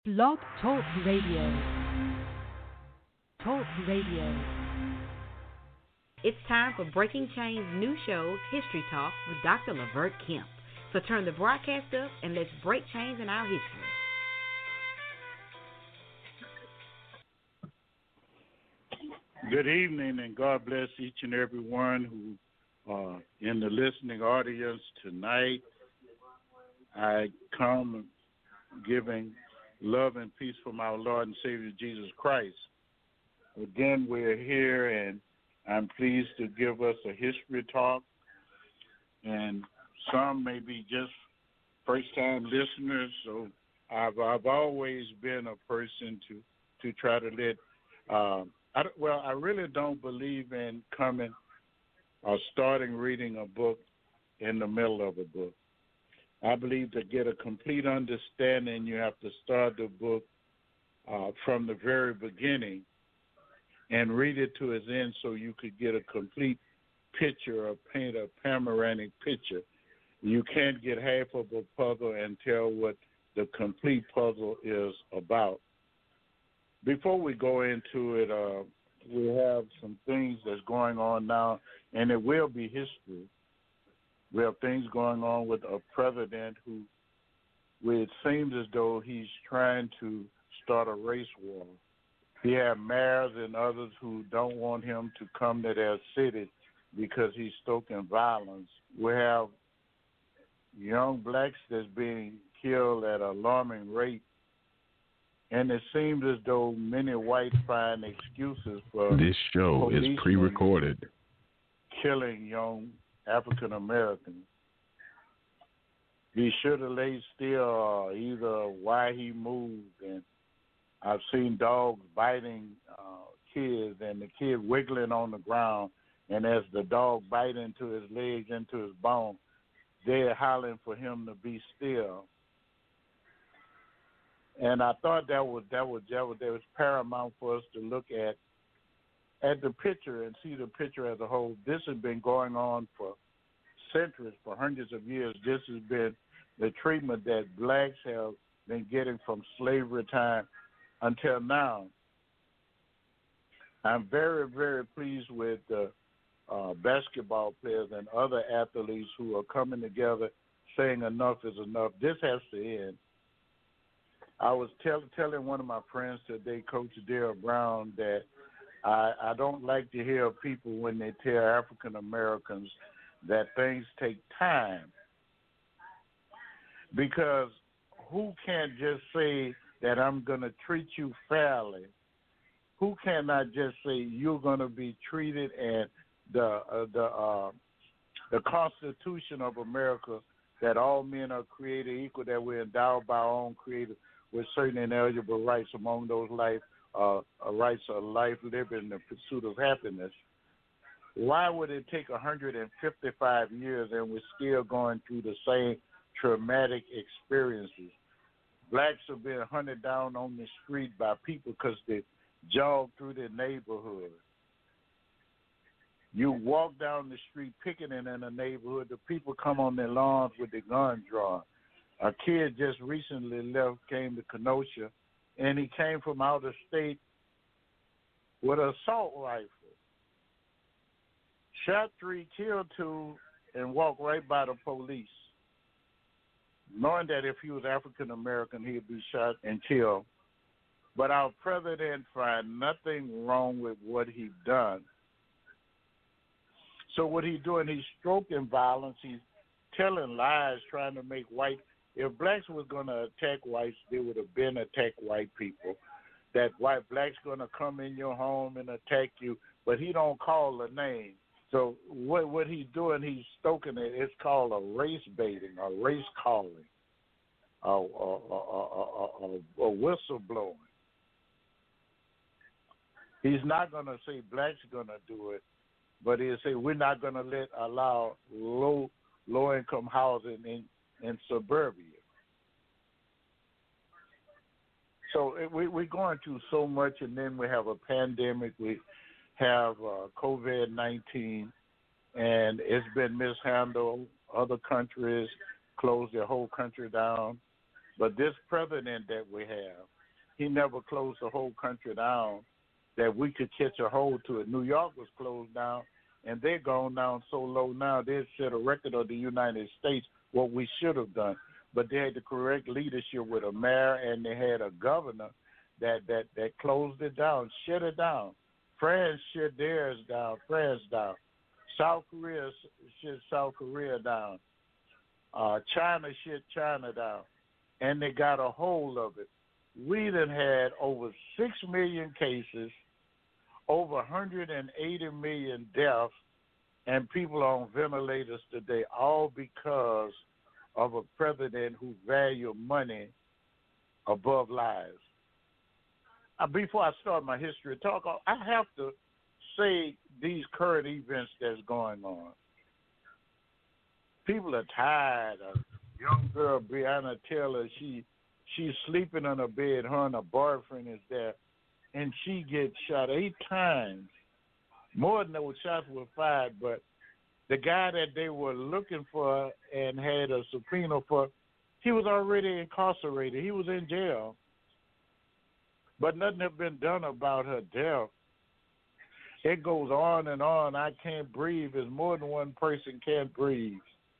Blog Talk Radio. Talk Radio. It's time for Breaking Chains new show, History Talk, with Dr. Lavert Kemp. So turn the broadcast up and let's break chains in our history. Good evening, and God bless each and every one who are in the listening audience tonight. I come giving love and peace from our Lord and Savior Jesus Christ. Again, we're here, and I'm pleased to give us a history talk. And some may be just first-time listeners, so I've always been a person to try to let. I really don't believe in coming or starting reading a book in the middle of a book. I believe to get a complete understanding, you have to start the book from the very beginning and read it to its end so you could get a complete picture or paint a panoramic picture. You can't get half of a puzzle and tell what the complete puzzle is about. Before we go into it, we have some things that's going on now, and it will be history. We have things going on with a president who, it seems as though he's trying to start a race war. He have mayors and others who don't want him to come to their city because he's stoking violence. We have young blacks that's being killed at an alarming rate. And it seems as though many whites find excuses for this show is pre-recorded killing young African Americans. He should have laid still, either why he moved. And I've seen dogs biting kids, and the kid wiggling on the ground. And as the dog bites into his legs, into his bone, they're hollering for him to be still. And I thought that was paramount for us to look at the picture and see the picture as a whole. This has been going on for centuries, for hundreds of years. This has been the treatment that blacks have been getting from slavery time until now. I'm very, very pleased with the basketball players and other athletes who are coming together saying enough is enough. This has to end. I was telling one of my friends today, Coach Dale Brown, that I don't like to hear people when they tell African Americans that things take time, because who can't just say that I'm going to treat you fairly? Who cannot just say you're going to be treated, and the Constitution of America, that all men are created equal, that we're endowed by our own Creator with certain inalienable rights, among those rights of life, liberty, and the pursuit of happiness. Why would it take 155 years and we're still going through the same traumatic experiences? Blacks have been hunted down on the street by people because they jogged through their neighborhood. You walk down the street picketing in a neighborhood, the people come on their lawns with their guns drawn. A kid just recently came to Kenosha, and he came from out of state with an assault rifle. Shot 3, killed 2, and walked right by the police, knowing that if he was African American, he'd be shot and killed. But our president find nothing wrong with what he done. So what he's doing, he's stroking violence. He's telling lies, trying to make white. If blacks was going to attack whites, they would have been attack white people. That white blacks going to come in your home and attack you, but he don't call a name. So what he's doing, he's stoking it. It's called a race baiting, a race calling, a whistleblowing. He's not going to say blacks are going to do it, but he'll say we're not going to allow low-income housing in suburbia. So we're going through so much, and then we have a pandemic. We have COVID-19, and it's been mishandled. Other countries closed their whole country down. But this president that we have, he never closed the whole country down that we could catch a hold to it. New York was closed down, and they're gone down so low now, they set a record of the United States, what we should have done. But they had the correct leadership with a mayor, and they had a governor that closed it down, shut it down. France shut theirs down, France down. South Korea shut South Korea down. China shut China down. And they got a hold of it. We done had over 6 million cases, over 180 million deaths, and people on ventilators today, all because of a president who valued money above lives. Before I start my history talk, I have to say these current events that's going on. People are tired. A young girl, Breonna Taylor, she's sleeping on her bed. Her and her boyfriend is there, and she gets shot 8 times. More than those shots were fired, but the guy that they were looking for and had a subpoena for, he was already incarcerated. He was in jail. But nothing has been done about her death. It goes on and on. I can't breathe. There's more than one person can't breathe.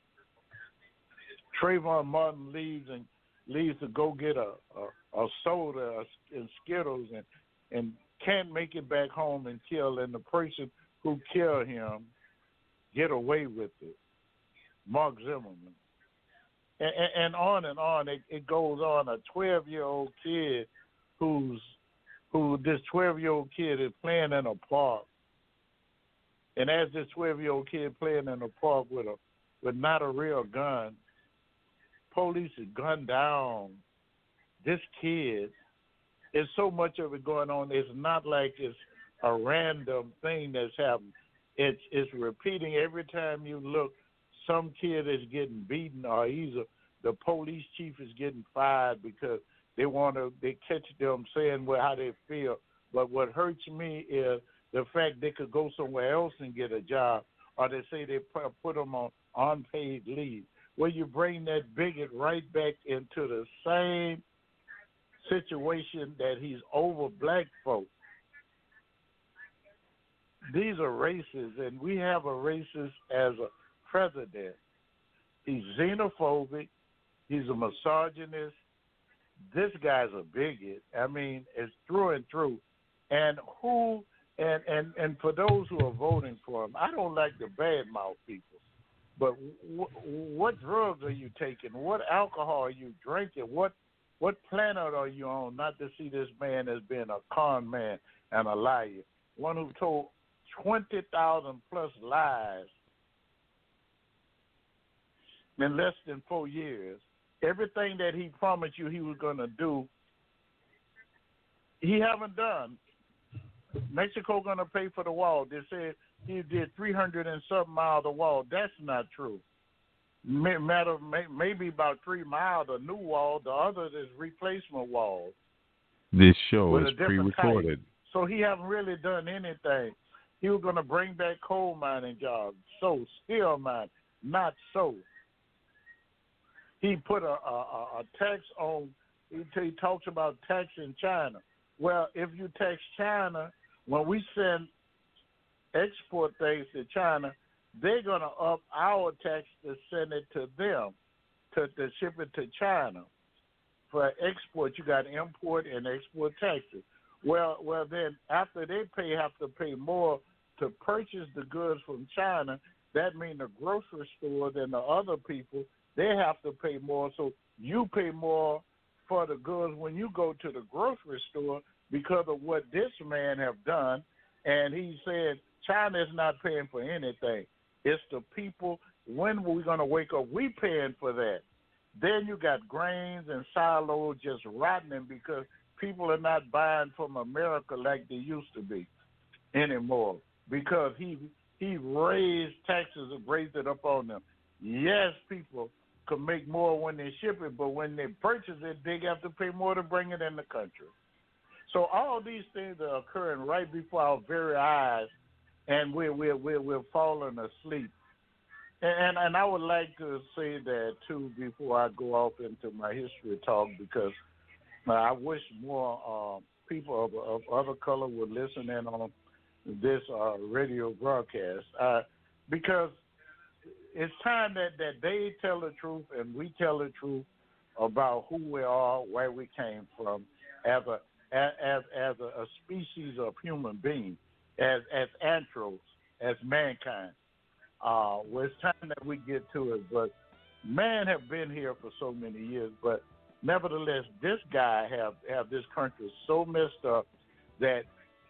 Trayvon Martin leaves to go get a soda and Skittles and can't make it back home and kill. And the person who killed him get away with it. Mark Zimmerman. And on and on. It goes on. A 12-year-old kid who this 12-year-old kid is playing in a park. And as this 12-year-old kid playing in a park with not a real gun, police is gunned down this kid. There's so much of it going on. It's not like it's a random thing that's happening. It's repeating every time you look. Some kid is getting beaten, or either the police chief is getting fired because they catch them saying how they feel. But what hurts me is the fact they could go somewhere else and get a job, or they say they put them on unpaid leave. Well, you bring that bigot right back into the same situation that he's over black folk. These are racist, and we have a racist as a president. He's xenophobic. He's a misogynist. This guy's a bigot. I mean, it's through and through. And for those who are voting for him, I don't like to badmouth people. But what drugs are you taking? What alcohol are you drinking? What planet are you on not to see this man as being a con man and a liar? One who told 20,000 plus lies in less than 4 years. Everything that he promised you he was going to do, he haven't done. Mexico going to pay for the wall. They said he did 300 and something miles of wall. That's not true. Maybe about 3 miles of new wall. The other is replacement walls. This show is pre-recorded. So he haven't really done anything. He was going to bring back coal mining jobs. So, steel mine, not so. He put a tax on, he talks about taxing China. Well, if you tax China, when we send export things to China, they're going to up our tax to send it to them, to ship it to China. For export, you got import and export taxes. Well, then after they have to pay more to purchase the goods from China. That means the grocery stores and the other people, they have to pay more. So you pay more for the goods when you go to the grocery store because of what this man have done. And he said China is not paying for anything. It's the people. When are we going to wake up? We paying for that. Then you got grains and silos just rotting because people are not buying from America like they used to be anymore because he raised taxes and raised it up on them. Yes, people can make more when they ship it, but when they purchase it, they have to pay more to bring it in the country. So all these things are occurring right before our very eyes, and we're falling asleep. And I would like to say that too before I go off into my history talk, because I wish more people of other color would listen in on this radio broadcast, because it's time that they tell the truth and we tell the truth about who we are, where we came from, as a species of human being, as anthropos, as mankind. Well, it's time that we get to it. But man have been here for so many years. But nevertheless, this guy have this country so messed up that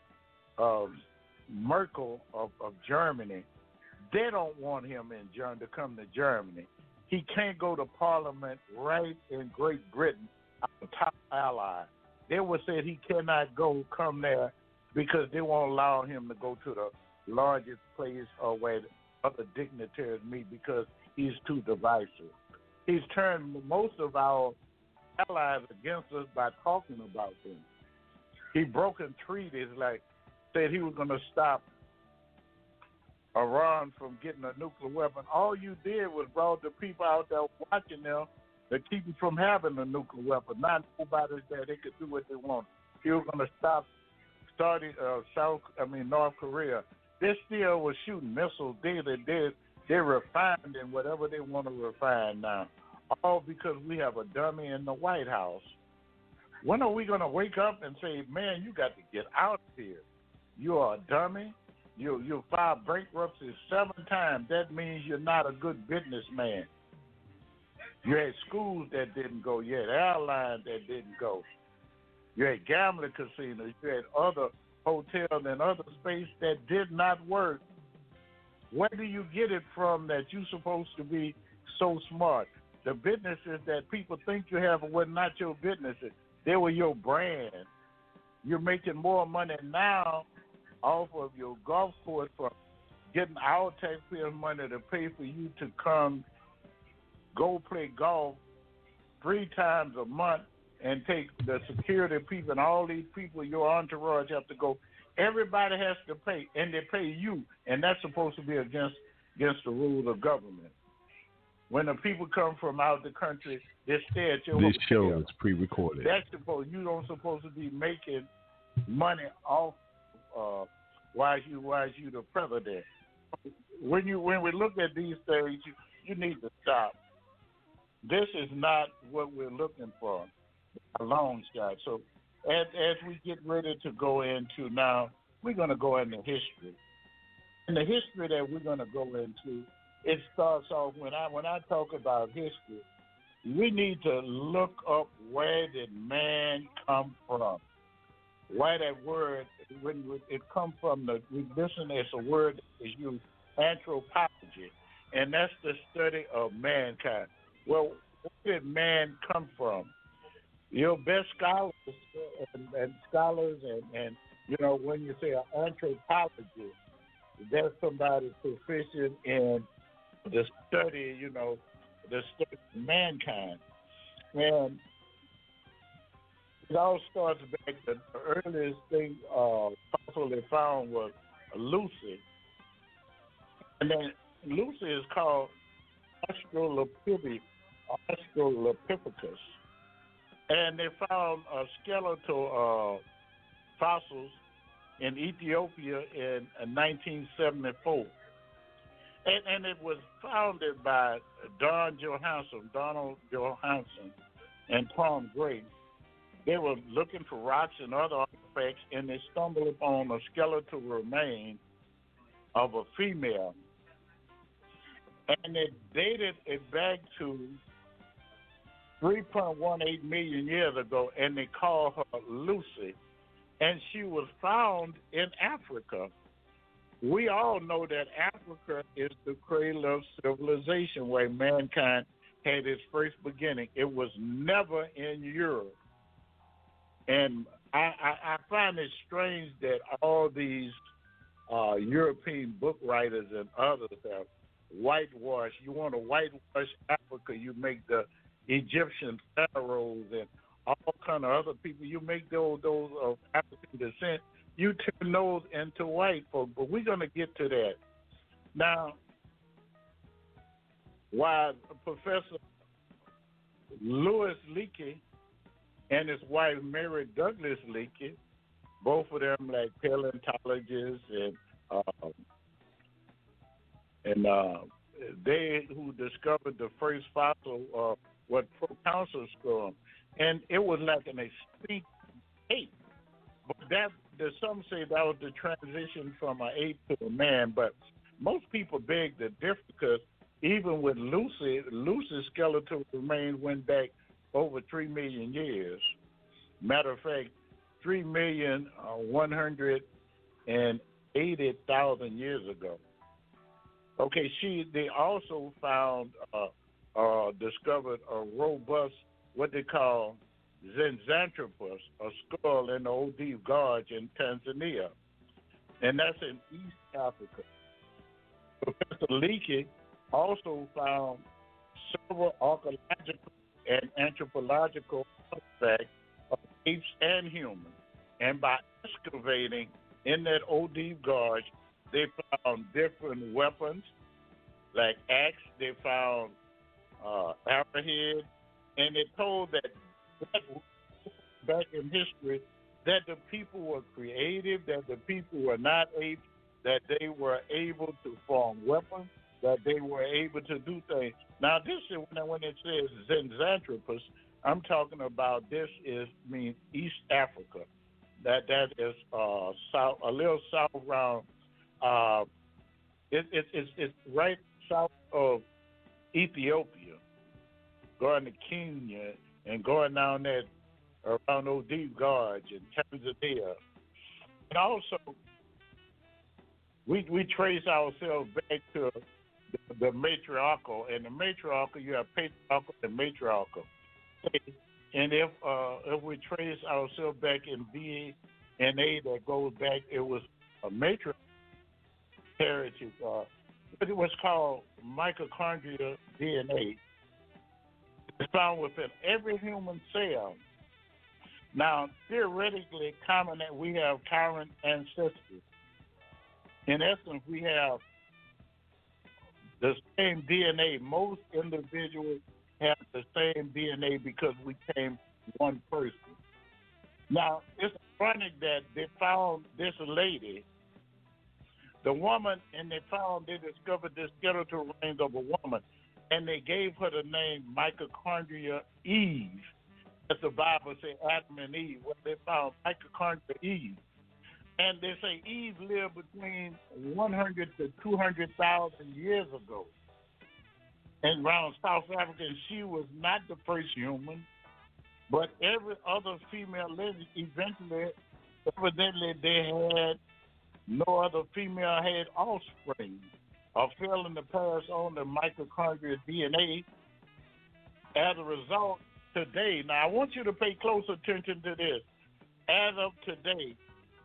Merkel of Germany, they don't want him to come to Germany. He can't go to Parliament right in Great Britain, our top ally. They would say he cannot come there because they won't allow him to go to the largest place or where other dignitaries meet because he's too divisive. He's turned most of our allies against us by talking about them. He broken treaties, like said he was going to stop Iran from getting a nuclear weapon. All you did was brought the people out there watching them to keep them from having a nuclear weapon. Not nobody that they could do what they want. He was going to stop North Korea. They still was shooting missiles. They refined in whatever they want to refine now. All because we have a dummy in the White House. When are we going to wake up and say, man, you got to get out of here? You are a dummy. You filed bankruptcy 7 times. That means you're not a good businessman. You had schools that didn't go. You had airlines that didn't go. You had gambling casinos. You had other hotels and other space that did not work. Where do you get it from that you're supposed to be so smart? The businesses that people think you have were not your businesses. They were your brand. You're making more money now off of your golf course from getting our taxpayer money to pay for you to come go play golf 3 times a month and take the security people and all these people, your entourage have to go. Everybody has to pay, and they pay you, and that's supposed to be against the rules of government. When the people come from out the country, they stay at your hotel. This show is pre-recorded. You don't supposed to be making money off why is you the president. When we look at these things, you need to stop. This is not what we're looking for, a long shot. So as we get ready to go into now, we're going to go into history. And the history that we're going to go into, it starts off when I talk about history, we need to look up where did man come from. Why that word, when it comes from we listen, it's a word that is used, anthropology, and that's the study of mankind. Well, where did man come from? Your best scholars and scholars and when you say an anthropologist, that's somebody proficient in the study, the study of mankind. And it all starts back, the earliest thing fossil they found was Lucy. And then Lucy is called Australopithecus. And they found skeletal fossils in Ethiopia in 1974. And it was founded by Donald Johanson, and Tom Gray. They were looking for rocks and other artifacts, and they stumbled upon a skeletal remain of a female. And they dated it back to 3.18 million years ago, and they called her Lucy. And she was found in Africa. We all know that Africa is the cradle of civilization where mankind had its first beginning. It was never in Europe. And I find it strange that all these European book writers and others have whitewashed. You want to whitewash Africa, you make the Egyptian pharaohs and all kind of other people, you make those of African descent, you turn those into white folks. But we're going to get to that. Now, while Professor Louis Leakey and his wife Mary Douglas Leakey, both of them like paleontologists and they who discovered the first fossil, what proconsul skull, and it was like an extinct ape. But some say that was the transition from an ape to a man, but most people beg to differ because even with Lucy's skeletal remains went back over 3 million years. Matter of fact, 3,180,000 years ago. Okay, they also found discovered a robust, what they call Zinjanthropus, a skull in the Odive Gorge in Tanzania, and that's in East Africa. Professor Leakey also found several archaeological and anthropological artifacts of apes and humans, and by excavating in that Odive Gorge, they found different weapons, like axe. They found arrowhead, and it told that back in history that the people were creative, that the people were not apes, that they were able to form weapons, that they were able to do things. Now, this is when it says Zinjanthropus, I'm talking about means East Africa. That is south, a little south around. It's right south of Ethiopia, going to Kenya and going down that around Odive Gorge and Tanzania. And also, we trace ourselves back to the matriarchal. And the matriarchal, you have patriarchal and matriarchal. And if we trace ourselves back in DNA that goes back, it was a matriarchal heritage. But it was called mitochondrial DNA. It's found within every human cell. Now, theoretically, we have common ancestors. In essence, we have the same DNA. Most individuals have the same DNA because we came one person. Now, it's ironic that they found this lady, the woman, and they discovered this skeletal remains of a woman, and they gave her the name Mitochondria Eve. As the Bible says, Adam and Eve, where they found Mitochondria Eve. And they say Eve lived between 100 to 200,000 years ago. And around South Africa, and she was not the first human, but every other female living, evidently they had no other female had offspring or failing to pass on the mitochondrial DNA. As a result, today, now I want you to pay close attention to this. As of today,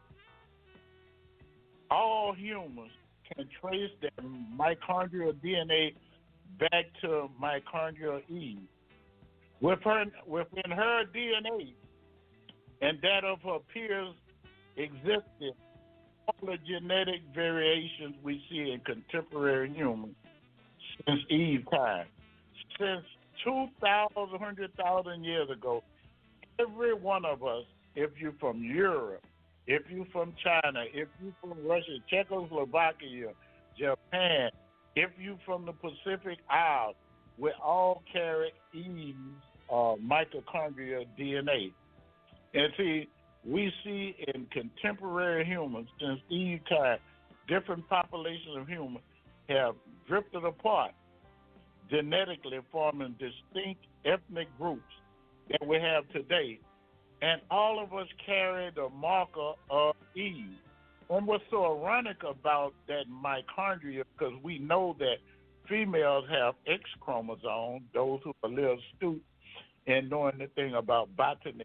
all humans can trace their mitochondrial DNA back to mitochondrial Eve. Within her DNA and that of her peers existed all the genetic variations we see in contemporary humans since Eve time. Since 100,000 years ago, every one of us, if you're from Europe, if you're from China, if you're from Russia, Czechoslovakia, Japan, if you're from the Pacific Isles, we all carry Eve's mitochondrial DNA. And see, we see in contemporary humans since Eve time, different populations of humans have drifted apart, genetically forming distinct ethnic groups that we have today. And all of us carry the marker of Eve. And what's so ironic about that mitochondria, because we know that females have X chromosome, those who are a little astute in knowing the thing about botany.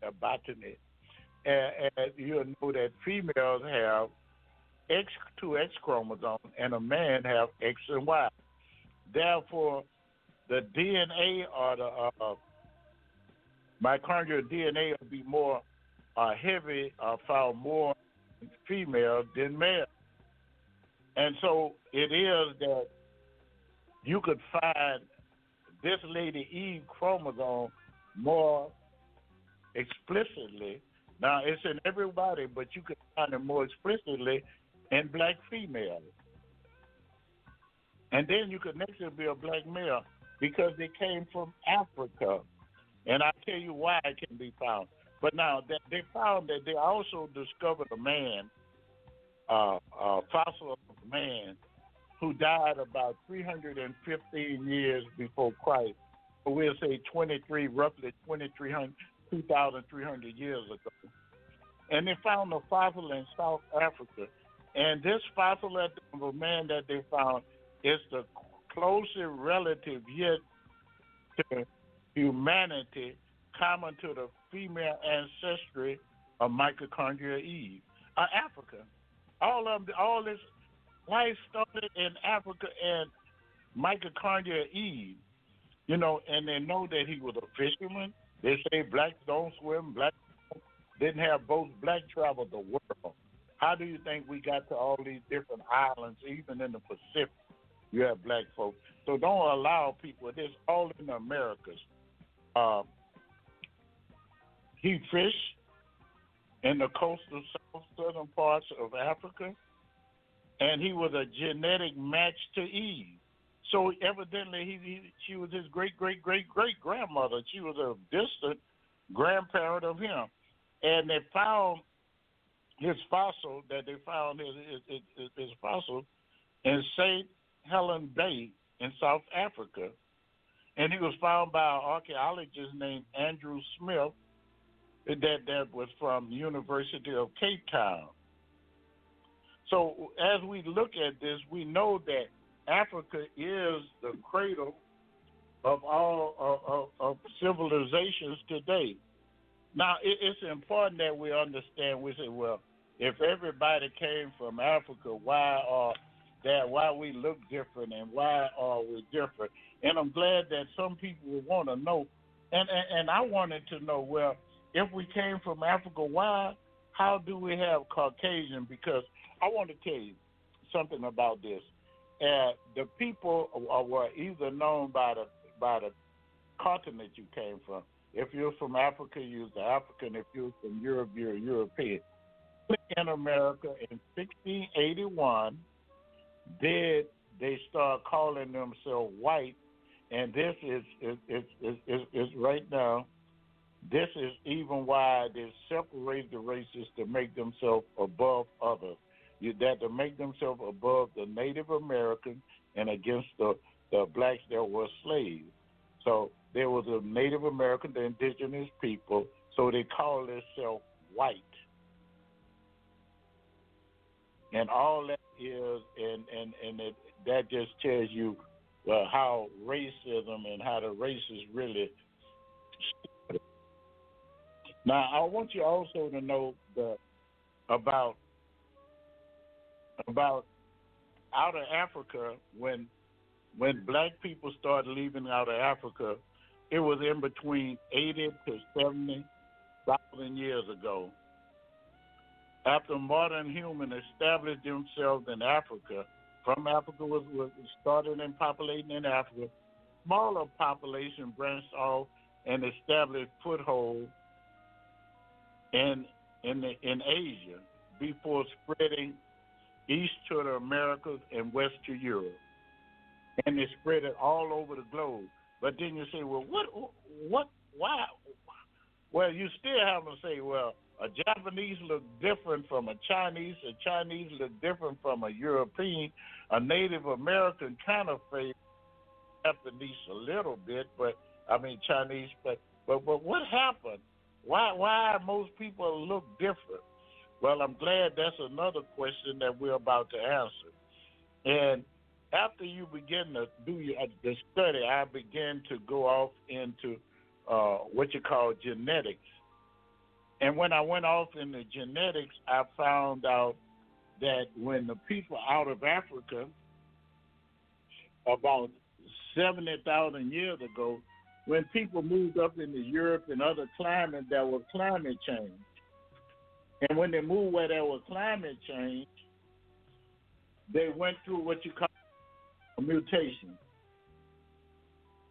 And you'll know that females have two X chromosomes and a man have X and Y. Therefore, the DNA or the mitochondrial DNA will be more heavy, found more in female than male. And so it is that you could find this lady Eve chromosome more explicitly. Now, it's in everybody, but you can find it more explicitly in black females. And then you could next be a black male because they came from Africa. And I'll tell you why it can be found. But now, they found that they also discovered a man, a fossil of a man, who died about 315 years before Christ. So we'll say roughly 2,300 years ago. And they found a fossil in South Africa. And this fossil of a man that they found is the closest relative yet to humanity common to the female ancestry of mitochondria Eve. Africa. All this life started in Africa and mitochondria Eve. You know, and they know that he was a fisherman. They say blacks don't swim, blacks didn't have boats, black traveled the world. How do you think we got to all these different islands, even in the Pacific? You have black folks. So don't allow people, this all in the Americas. He fished in the coastal southern parts of Africa, and he was a genetic match to Eve. So evidently, she was his great-great-great-great-grandmother. She was a distant grandparent of him. And they found his fossil, his fossil in St. Helen Bay in South Africa. And he was found by an archaeologist named Andrew Smith that was from the University of Cape Town. So as we look at this, we know that Africa is the cradle of all of civilizations today. Now, it's important that we understand. We say, well, if everybody came from Africa, why we look different and why are we different? And I'm glad that some people would want to know. And I wanted to know, well, if we came from Africa, why? How do we have Caucasian? Because I want to tell you something about this. The people were either known by the continent you came from. If you're from Africa, you're the African. If you're from Europe, you're a European. In America in 1681, they start calling themselves white, and this is right now. This is even why they separate the races to make themselves above others. That to make themselves above the Native American and against the blacks that were slaves. So there was a Native American, the indigenous people, so they call themselves white. And all that is, that just tells you how racism and how the races really started. Now, I want you also to know about out of Africa, when black people started leaving out of Africa, it was in between 80 to 70,000 years ago. After modern humans established themselves in Africa, from Africa was started in populating in Africa, smaller population branched off and established foothold in Asia before spreading east to the Americas and west to Europe. And they spread it all over the globe. But then you say, well, why? Well, you still have to say, well, a Japanese look different from a Chinese look different from a European, a Native American kind of face Japanese a little bit, Chinese, but what happened? Why most people look different? Well, I'm glad that's another question that we're about to answer. And after you begin to do the study, I began to go off into what you call genetics. And when I went off into genetics, I found out that when the people out of Africa, about 70,000 years ago, when people moved up into Europe and other climates, there was climate change. And when they moved where there was climate change, they went through what you call a mutation.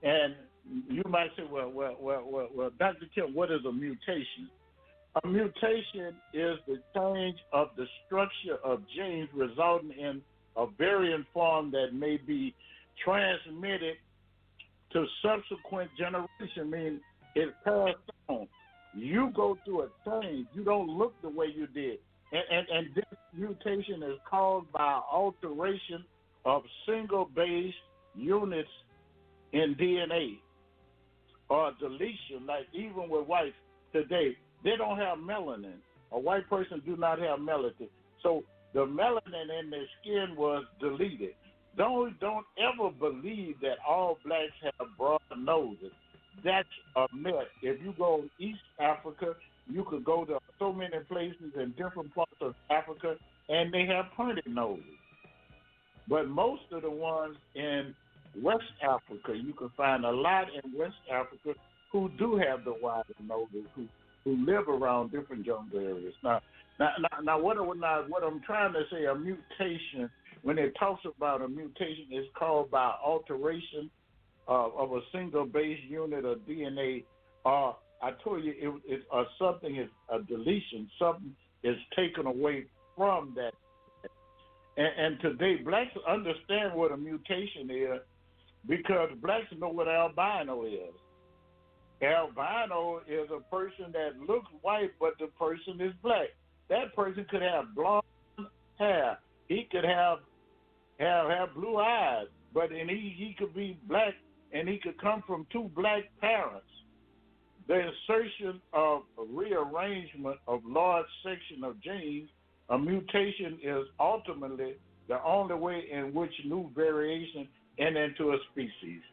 And you might say, well, Dr. Kim, what is a mutation? A mutation is the change of the structure of genes resulting in a variant form that may be transmitted to subsequent generation, meaning it passed on. You go through a change. You don't look the way you did. And this mutation is caused by alteration of single base units in DNA or deletion, like even with whites today, they don't have melanin. A white person do not have melanin. So the melanin in their skin was deleted. Don't ever believe that all blacks have broad noses. That's a myth. If you go to East Africa, you could go to so many places in different parts of Africa, and they have pointed noses. But most of the ones in West Africa, you can find a lot in West Africa who do have the wider noses, who live around different jungle areas. Now, what I'm trying to say, a mutation, when it talks about a mutation, is called by alteration of a single base unit of DNA. I told you something is a deletion. Something is taken away from that. And today, blacks understand what a mutation is because blacks know what albino is. Albino is a person that looks white, but the person is black. That person could have blonde hair. He could have blue eyes, but he could be black, and he could come from two black parents. The insertion of a rearrangement of large section of genes, a mutation is ultimately the only way in which new variation enter into a species.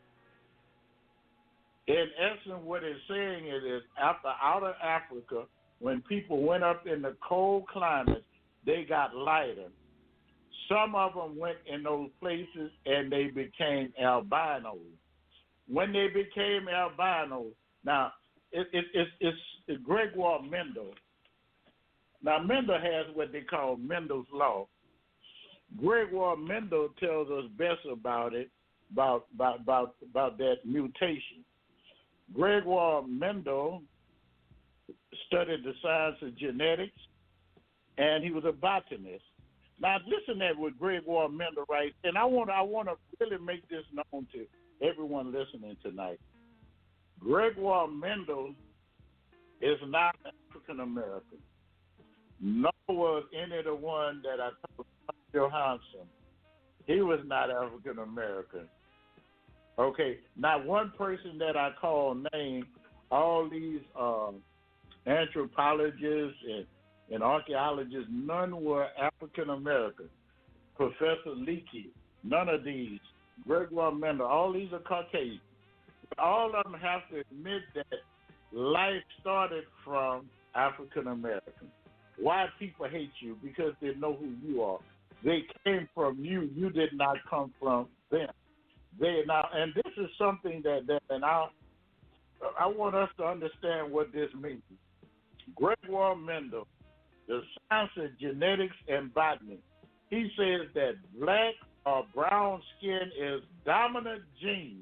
In essence, what it's saying is after outer Africa, when people went up in the cold climates, they got lighter. Some of them went in those places and they became albinos. When they became albinos, now it's Gregoire Mendel. Now Mendel has what they call Mendel's law. Gregoire Mendel tells us best about it, about that mutation. Gregoire Mendel studied the science of genetics, and he was a botanist. Now, listen to what Gregoire Mendel writes, and I want to really make this known to everyone listening tonight. Gregoire Mendel is not African American, nor was any of the one that I told Johansson. He was not African American. Okay, not one person that I call name, all these anthropologists and archaeologists, none were African American. Professor Leakey, none of these. Gregoire Mendel, all these are Caucasian. All of them have to admit that life started from African American. Why people hate you? Because they know who you are. They came from you. You did not come from them. And this is something that I want us to understand what this means. Gregoire Mendel, the science of genetics and botany, he says that black or brown skin is dominant genes.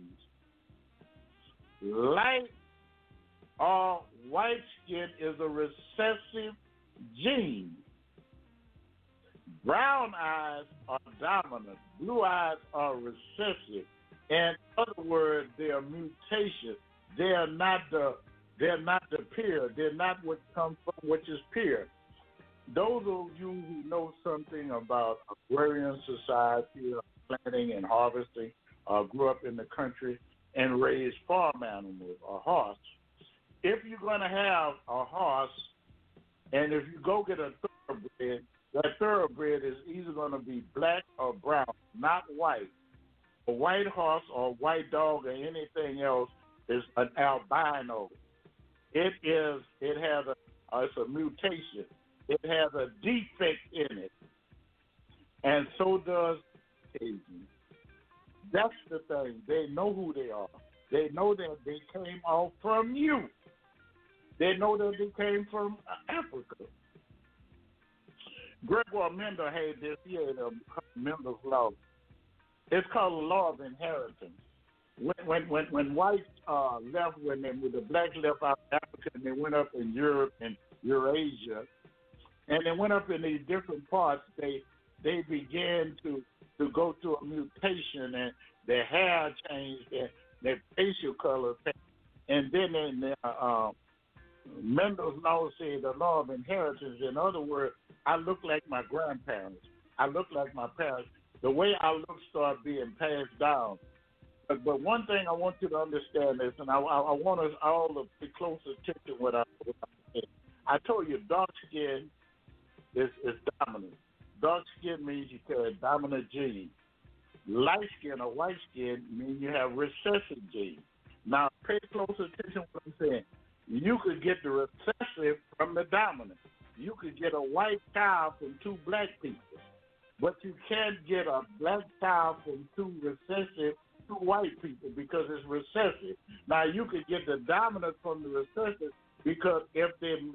Light or white skin is a recessive gene. Brown eyes are dominant. Blue eyes are recessive. In other words, they are mutations. They are not the peer. They're not what comes from which is peer. Those of you who know something about agrarian society, planting and harvesting, grew up in the country and raised farm animals, a horse. If you're going to have a horse, and if you go get a thoroughbred, that thoroughbred is either going to be black or brown, not white. A white horse or white dog or anything else is an albino. It's a mutation. It has a defect in it. And so does Asian. That's the thing. They know who they are. They know that they came out from you. They know that they came from Africa. Gregoire Mendel had this here, Mendel's law. It's called the law of inheritance. when whites left, when the blacks left out of Africa and they went up in Europe and Eurasia, and they went up in these different parts, they began to go through a mutation, and their hair changed, their facial color changed. And then Mendel's law said the law of inheritance. In other words, I look like my grandparents. I look like my parents. The way I look started being passed down. But one thing I want you to understand is, and I want us all to pay close attention to what I said. I told you dark skin is dominant. Dark skin means you carry dominant gene. Light skin or white skin means you have recessive gene. Now, pay close attention to what I'm saying. You could get the recessive from the dominant. You could get a white child from two black people. But you can't get a black child from two white people because it's recessive. Now, you could get the dominant from the recessive because if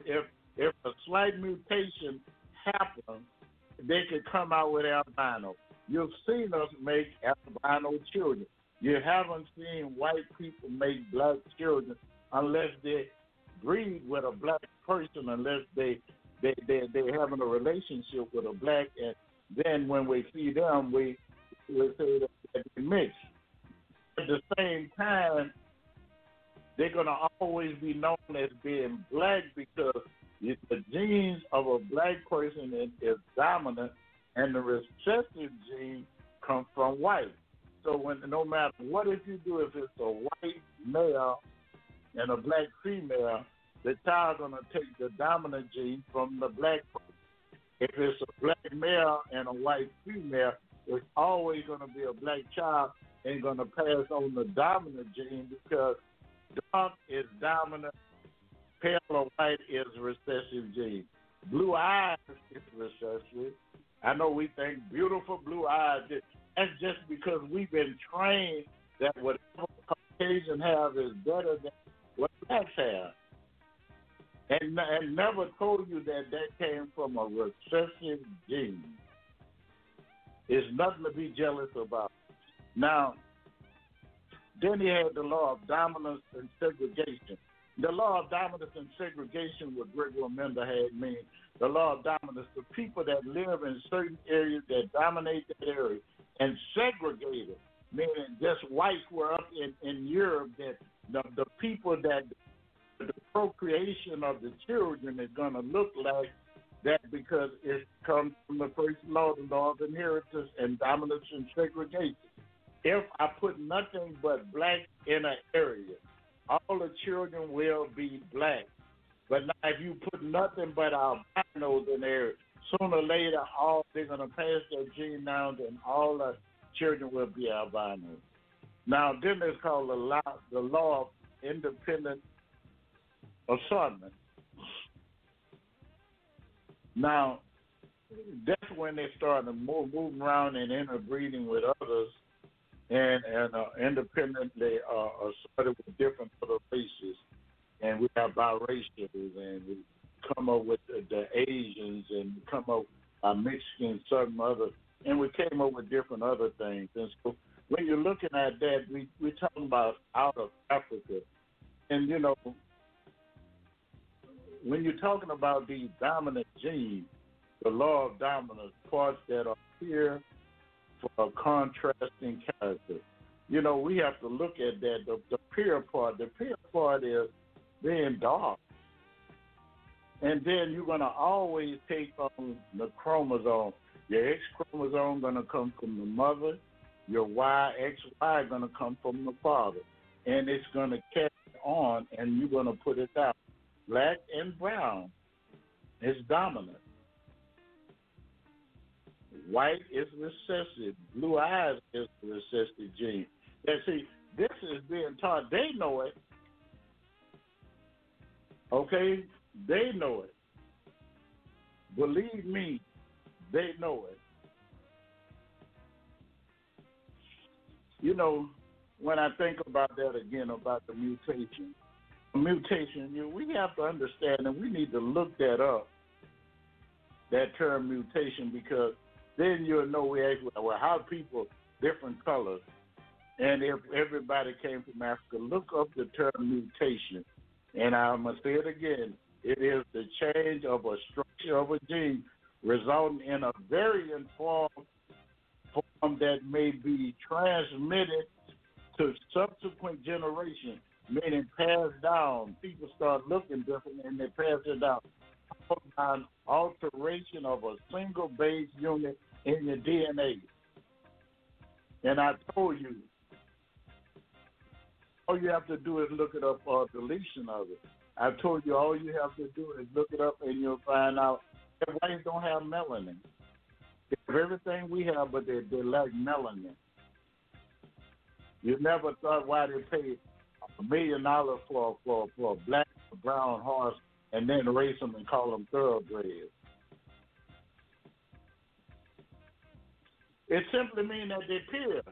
a slight mutation happens, they could come out with albino. You've seen us make albino children. You haven't seen white people make black children unless they breed with a black person, unless they're having a relationship with a black, and then when we see them, we say that they mix. At the same time, they're going to always be known as being black because the genes of a black person is dominant, and the recessive gene comes from white. So no matter what if you do, if it's a white male and a black female, the child going to take the dominant gene from the black person. If it's a black male and a white female, it's always going to be a black child and going to pass on the dominant gene because dark is dominant, pale or white is recessive gene. Blue eyes is recessive. I know we think beautiful blue eyes. That's just because we've been trained that whatever Caucasian have is better than what blacks have. And never told you that came from a recessive gene. It's nothing to be jealous about. Now, then he had the law of dominance and segregation. The law of dominance and segregation, what Gregory Mendel had mean, the law of dominance, the people that live in certain areas that dominate that area and segregated, meaning just whites were up in Europe, that the people that the procreation of the children is going to look like that because it comes from the first law, the law of inheritance and dominance and segregation. If I put nothing but black in an area, all the children will be black. But now if you put nothing but albinos in there, sooner or later, they're going to pass their gene down and all the children will be albinos. Now, then it's called the law of independent assortment. Now, that's when they started moving around and interbreeding with others and independently assorted with different other races. And we have biracials, and we come up with the Asians, and we come up with Mexican, some other, and we came up with different other things. And so when you're looking at that, we're talking about out of Africa. And, you know, when you're talking about these dominant genes, the law of dominance, parts that are here for a contrasting character, you know, we have to look at that. The pure part, is being dark. And then you're going to always take on the chromosome. Your X chromosome going to come from the mother. Your XY going to come from the father. And it's going to carry on, and you're going to put it out. Black and brown is dominant. White is recessive. Blue eyes is the recessive gene. And see, this is being taught. They know it. Okay? They know it. Believe me, they know it. You know, when I think about that again, about the mutation, we have to understand, and we need to look that up, that term mutation, because then you'll know we actually, well, how people, different colors. And if everybody came from Africa, look up the term mutation. And I'm going to say it again. It is the change of a structure of a gene resulting in a variant form that may be transmitted to subsequent generations, meaning passed down. People start looking different and they pass it down. An alteration of a single base unit in your DNA. And I told you, all you have to do is look it up for a deletion of it. I told you all you have to do is look it up and you'll find out that whites don't have melanin. They have everything we have, but they lack melanin. You never thought why they paid $1 million for a black or brown horse and then race them and call them thoroughbreds. It simply means that they peer.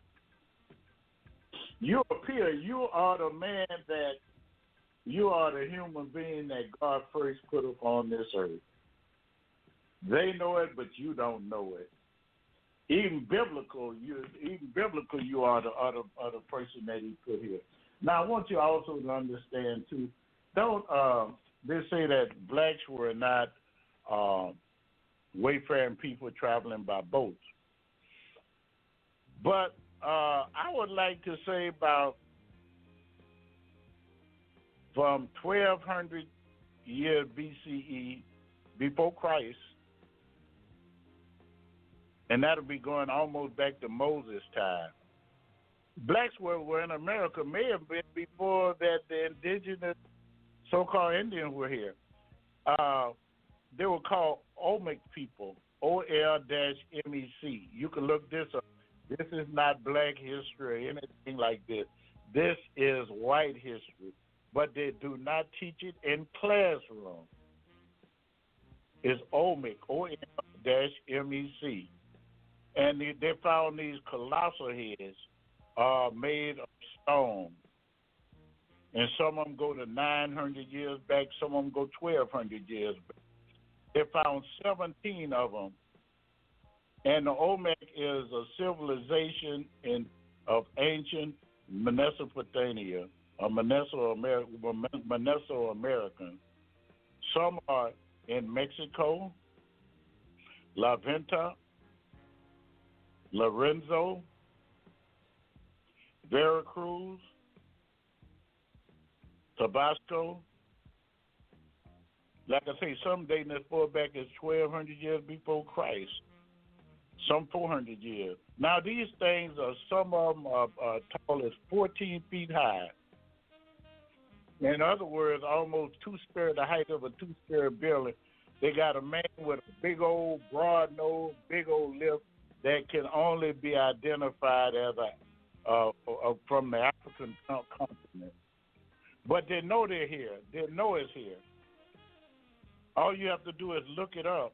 You appear. You are the man that, you are the human being that God first put upon this earth. They know it, but you don't know it. Even biblical, you are the person that He put here. Now, I want you also to understand too. Don't they say that blacks were not wayfaring people traveling by boats? But I would like to say about from 1200 years BCE, before Christ, and that'll be going almost back to Moses' time. Blacks were in America, may have been before that the indigenous so-called Indians were here. They were called Olmec people, OL-MEC. You can look this up. This is not black history or anything like this. This is white history, but they do not teach it in classroom. It's Olmec, OL-MEC. And they found these colossal heads made of stone. And some of them go to 900 years back, some of them go 1,200 years back. They found 17 of them. And the Olmec is a civilization of ancient Mesopotamia, or Mesoamerican. Some are in Mexico, La Venta, Lorenzo, Veracruz, Tabasco. Like I say, some dating as far back as 1,200 years before Christ. Some 400 years. Now, these things are, some of them are tall as 14 feet high. In other words, almost the height of a two-story building. They got a man with a big old broad nose, big old lip that can only be identified as from the African continent. But they know they're here. They know it's here. All you have to do is look it up.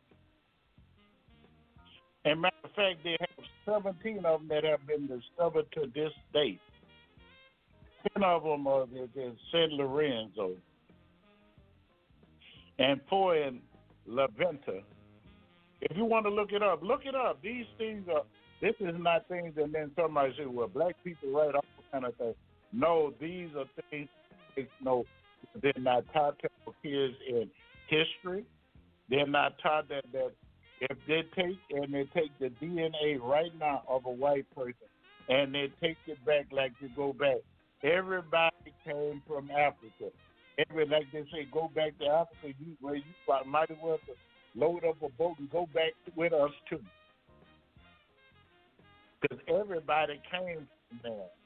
And matter of fact, they have 17 of them that have been discovered to this date. 10 of them are in San Lorenzo, and 4 in La Venta. If you want to look it up, look it up. These things are, this is not things that then somebody say, well, black people write all kind of things. No, these are things, they're not taught to kids in history. They're not taught that if they take the DNA right now of a white person and they take it back like you go back, everybody came from Africa. Like they say, go back to Africa, you might as well load up a boat and go back with us too. Because everybody came from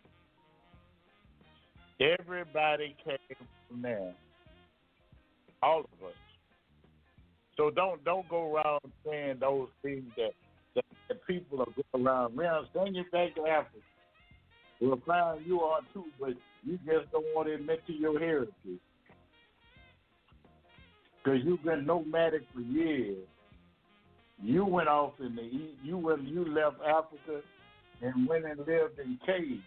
there. Everybody came from there. All of us. So don't go around saying those things that people are going around. Man, send you back to Africa. We'll find you are too, but you just don't want to admit to your heritage. Because you've been nomadic for years. You went off in the east. You left Africa and went and lived in caves.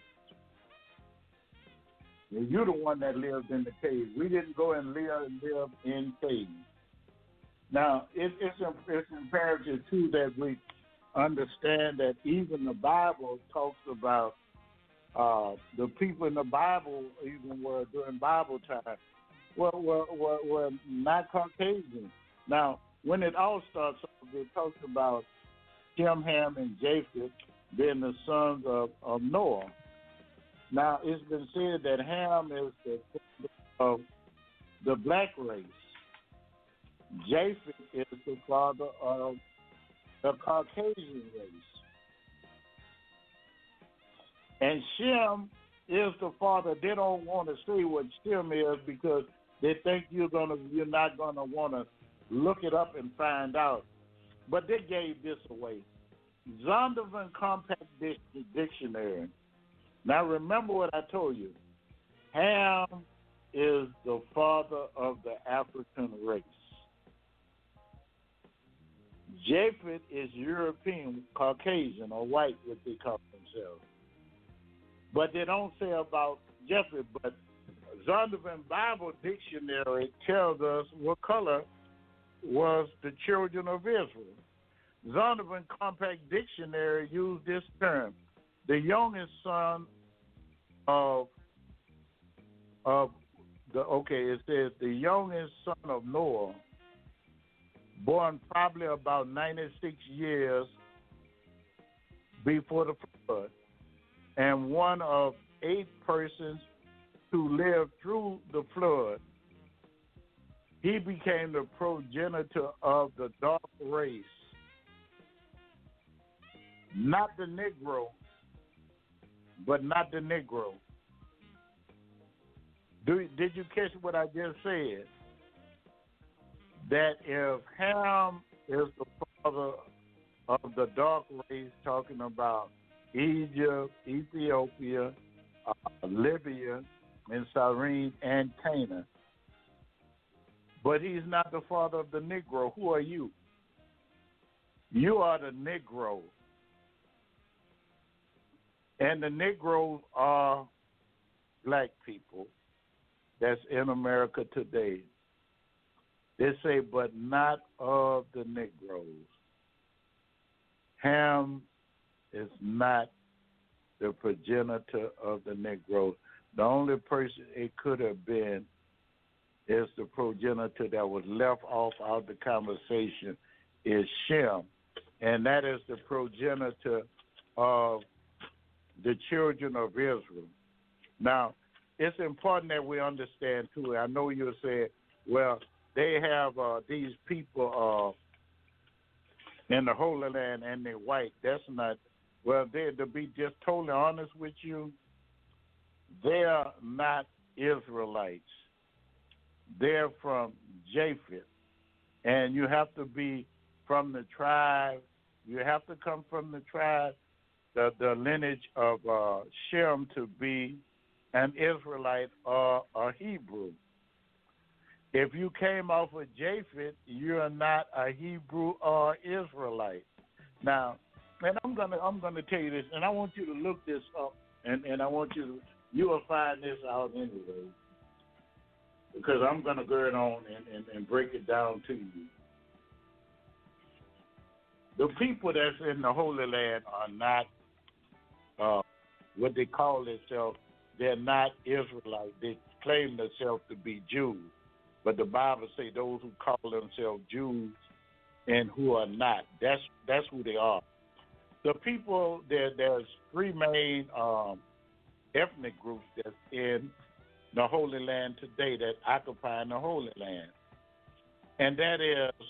And you're the one that lived in the caves. We didn't go and live in caves. Now, it's imperative, too, that we understand that even the Bible talks about The people in the Bible, even were during Bible time, were not Caucasian. Now, when it all starts off, it talks about Shem, Ham, and Japheth being the sons of Noah. Now, it's been said that Ham is the father of the black race. Japheth is the father of the Caucasian race. And Shem is the father. They don't want to say what Shem is because they think you're not gonna want to look it up and find out. But they gave this away. Zondervan Compact Dictionary. Now remember what I told you. Ham is the father of the African race. Japheth is European, Caucasian, or white, what they call themselves. But they don't say about Japheth. But Zondervan Bible Dictionary tells us what color was the children of Israel. Zondervan Compact Dictionary used this term: the youngest son of it says the youngest son of Noah, born probably about 96 years before the flood, and one of 8 persons who lived through the flood. He became the progenitor of the dark race, not the Negro, but not the Negro. Did you catch what I just said? That if Ham is the father of the dark race, talking about Egypt, Ethiopia, Libya, and Cyrene, and Canaan, but he's not the father of the Negro, who are you? You are the Negro. And the Negroes are black people that's in America today. They say, but not of the Negroes. Ham is not the progenitor of the Negroes. The only person it could have been is the progenitor that was left off out the conversation is Shem, and that is the progenitor of the children of Israel. Now, it's important that we understand, too. I know you'll say, well, they have these people in the Holy Land and they're white. That's not, well, to be just totally honest with you, they're not Israelites. They're from Japheth. And you have to be from the tribe. You have to come from the tribe, the lineage of Shem, to be an Israelite or a Hebrew. If you came off of Japheth, you're not a Hebrew or Israelite. Now, and I'm gonna tell you this, and I want you to look this up, and I want you will find this out anyway, because I'm gonna go on and break it down to you. The people that's in the Holy Land are not what they call themselves. They're not Israelites. They claim themselves to be Jews. But the Bible says those who call themselves Jews and who are not. That's who they are. The people, there's 3 main ethnic groups that's in the Holy Land today that occupy the Holy Land. And that is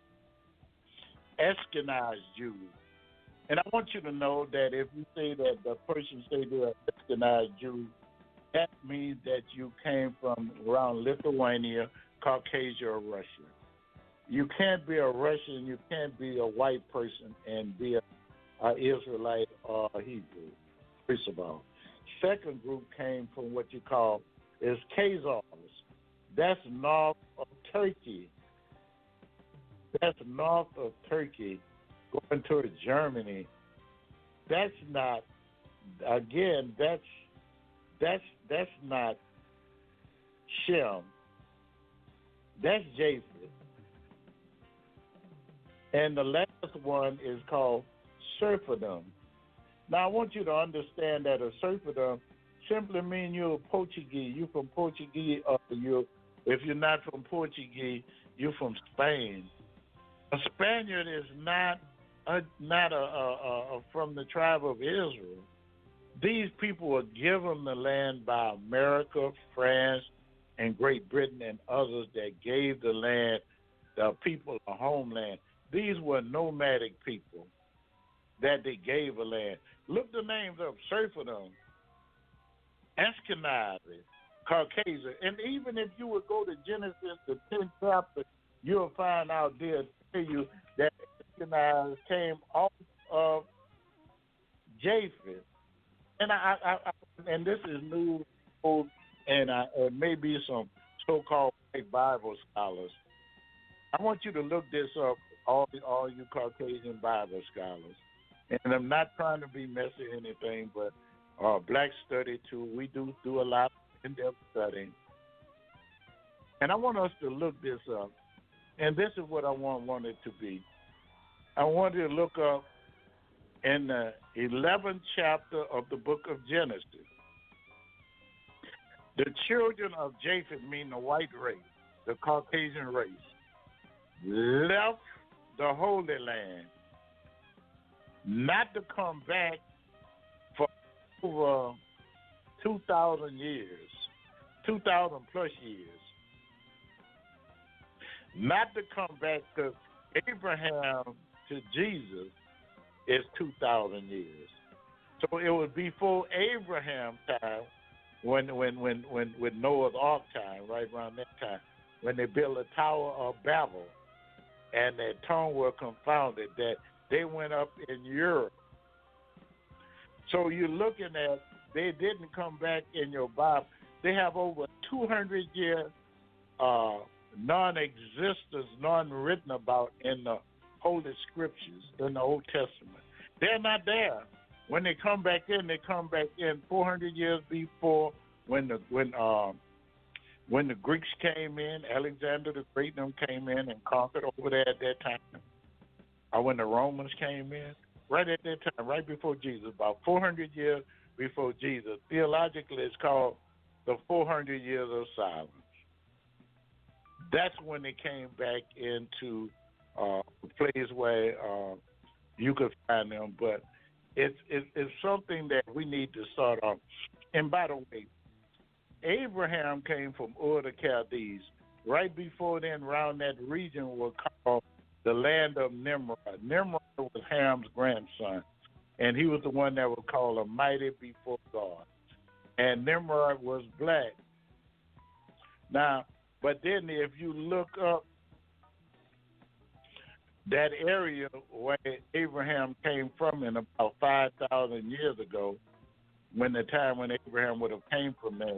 Ashkenaz Jews. And I want you to know that if you say that the person say they're an Ashkenaz Jew, that means that you came from around Lithuania, Caucasia, or Russia. You can't be a Russian, you can't be a white person and be an Israelite or a Hebrew, first of all. Second group came from what you call is Khazars. That's north of Turkey. That's north of Turkey, going towards Germany. That's not, again, that's not Shem. That's Japheth. And the last one is called Sephardim. Now, I want you to understand that a serfdom simply means you're a Portuguese. You're from Portuguese, or if you're not from Portuguese, you're from Spain. A Spaniard is not from the tribe of Israel. These people were given the land by America, France, and Great Britain, and others that gave the land, the people, a homeland. These were nomadic people that they gave a land. Look the names up: serfdom, Ashkenazi, Caucasian. And even if you would go to Genesis, the 10th chapter, you'll find out there tell you that Ashkenazi came off of Japheth. And and this is new, and maybe some so-called white Bible scholars. I want you to look this up, all you Caucasian Bible scholars. And I'm not trying to be messy or anything, but black study too. We do a lot of in-depth studying. And I want us to look this up. And this is what I want it to be. I want you to look up in the 11th chapter of the book of Genesis. The children of Japheth, mean the white race, the Caucasian race, left the Holy Land not to come back for over 2,000 years, 2,000 plus years. Not to come back, because Abraham to Jesus is 2,000 years. So it was before Abraham time, when with Noah's Ark time, right around that time, when they built the Tower of Babel, and their tongue were confounded, that they went up in Europe. So you're looking at, they didn't come back in your Bible. They have over 200 years non-existence, non-written about in the Holy Scriptures, in the Old Testament. They're not there. When they come back in, 400 years before when the Greeks came in, Alexander the Great and them came in and conquered over there at that time. Or when the Romans came in, right at that time, right before Jesus, about 400 years before Jesus. Theologically, it's called the 400 years of silence. That's when they came back into a place where you could find them. But it's something that we need to start off. And by the way, Abraham came from Ur the Chaldees. Right before then, around that region was called the land of Nimrod. Nimrod was Ham's grandson, and he was the one that was called a mighty before God. And Nimrod was black. Now, but then if you look up that area where Abraham came from in about 5,000 years ago, when the time when Abraham would have came from there,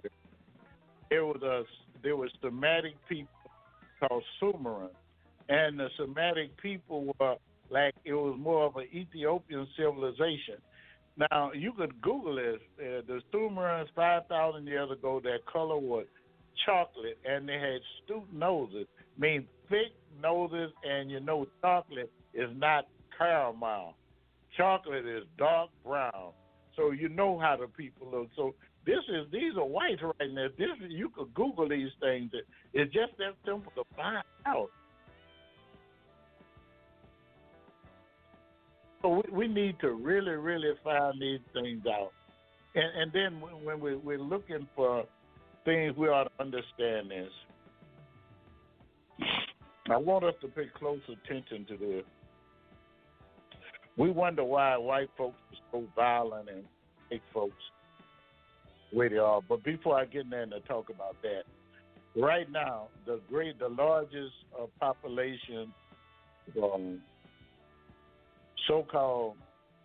there were Semitic people called Sumerians, and the Semitic people were like, it was more of an Ethiopian civilization. Now you could Google this. The Sumerians 5,000 years ago, their color was chocolate, and they had stoop noses, mean thick noses, and you know chocolate is not caramel. Chocolate is dark brown. So you know how the people look. So these are whites right now. You could Google these things. It's just that simple to find out. So we need to really, really find these things out. And then when we're looking for things, we ought to understand this. I want us to pay close attention to this. We wonder why white folks are so violent and hate folks where they are. But before I get in there and talk about that, right now, the largest population, so-called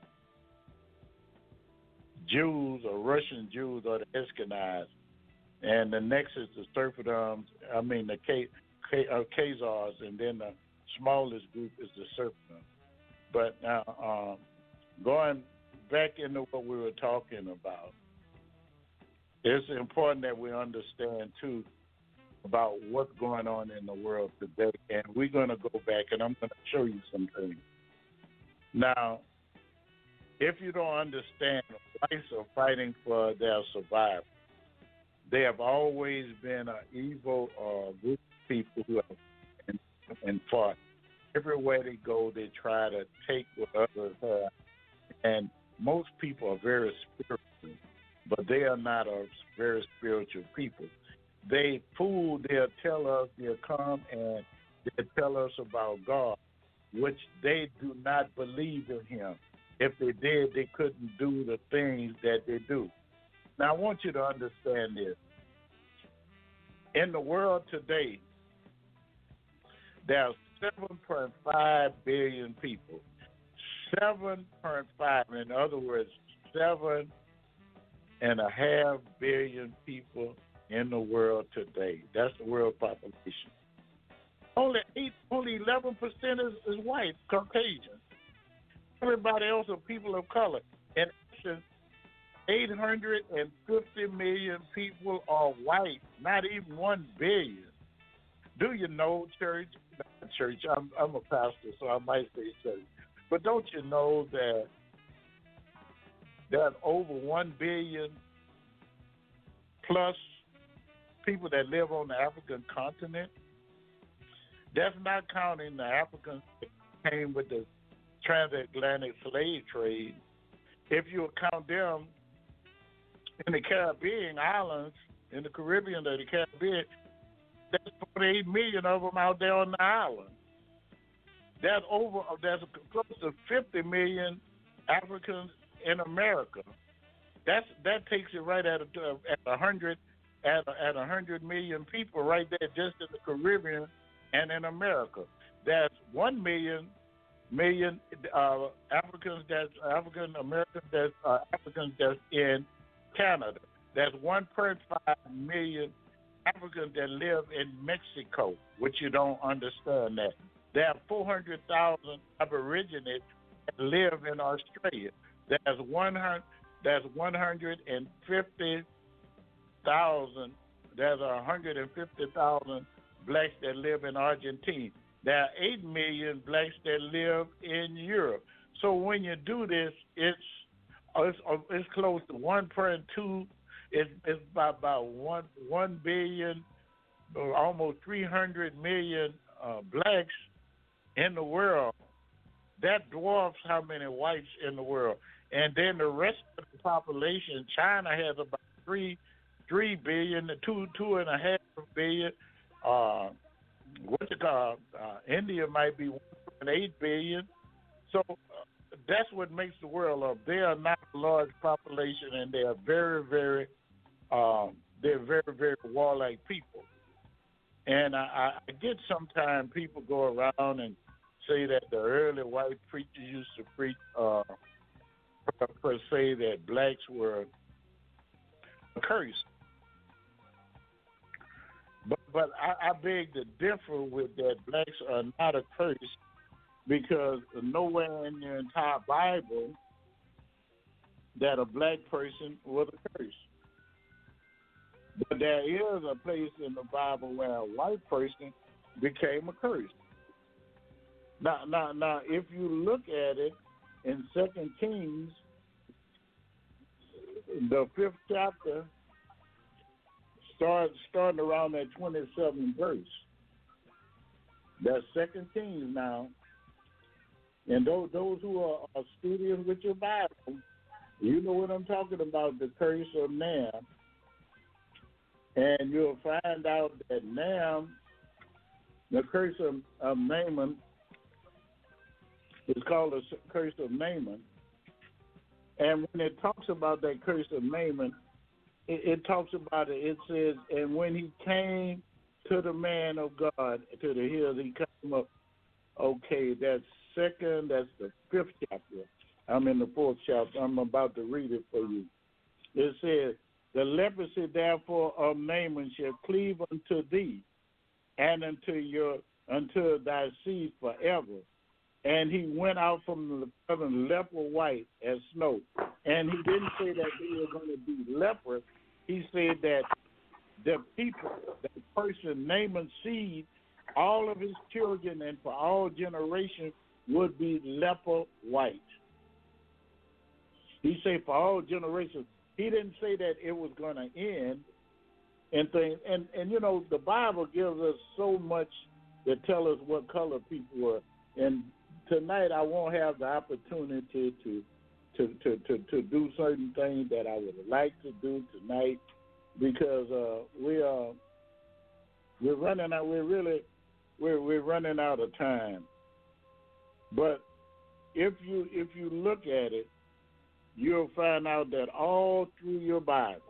Jews or Russian Jews are the Ashkenazis, and the next is the serfdoms. I mean the Khazars, and then the smallest group is the serfdom. But now, going back into what we were talking about, it's important that we understand, too, about what's going on in the world today. And we're going to go back, and I'm going to show you some things. Now, If you don't understand, whites are fighting for their survival. They have always been an evil group of people who have and fought. Everywhere they go, they try to take what others have. And most people are very spiritual, but they are not a very spiritual people. They'll tell us, they'll come and they'll tell us about God, which they do not believe in him. If they did, they couldn't do the things that they do. Now, I want you to understand this. In the world today, there are 7.5 billion people. 7.5, in other words, 7.5 billion people in the world today. That's the world population. Only 11% is white, Caucasian. Everybody else are people of color. In essence, 850 million people are white, not even 1 billion. Do you know, church? Not church. I'm a pastor, so I might say church. But don't you know that there's over 1 billion plus people that live on the African continent? That's not counting the Africans that came with the transatlantic slave trade. If you count them in the Caribbean islands, in the Caribbean or the Caribbean, there's 48 million of them out there on the island. There's close to 50 million Africans in America. That takes it right at 100 million people right there just in the Caribbean and in America. There's 1 million African Americans that's in Canada. There's 1.5 million Africans that live in Mexico, which you don't understand that. There are 400,000 Aborigines that live in Australia. There's 150,000. There's 150,000 blacks that live in Argentina. There are 8 million blacks that live in Europe. So when you do this, it's close to 1.2. It's about 1 billion, or almost 300 million blacks in the world. That dwarfs how many whites in the world. And then the rest of the population, China has about 3 billion to 2.5 billion. India might be 1.8 billion. So that's what makes the world up. They are not a large population, and they are very, very, very warlike people. And I get sometimes people go around and say that the early white preachers used to preach per se that blacks were cursed. But I beg to differ with that. Blacks are not a curse, because nowhere in the entire Bible that a black person was a curse. But there is a place in the Bible where a white person became a curse. Now, if you look at it in 2 Kings, the 5th chapter, starting around that 27th verse. That's 2 Kings now. And those who are studious with your Bible, you know what I'm talking about, the curse of Nam. And you'll find out that Nam, the curse of Naaman, is called the curse of Naaman. And when it talks about that curse of Naaman, it talks about it. It says, and when he came to the man of God, to the hills, he came up. Okay, that's the 5th chapter. I'm in the 4th chapter. I'm about to read it for you. It says, the leprosy therefore of Naaman shall cleave unto thee, and unto thy seed forever. And he went out from the heaven leper white as snow. And he didn't say that they were going to be leprous. He said that the people, that person, Naaman's seed, all of his children and for all generations would be leper white. He said for all generations. He didn't say that it was going to end and things. And you know, the Bible gives us so much that tell us what color people were. And tonight I won't have the opportunity to do certain things that I would like to do tonight because we're running out. We're running out of time. But if you look at it, you'll find out that all through your Bible,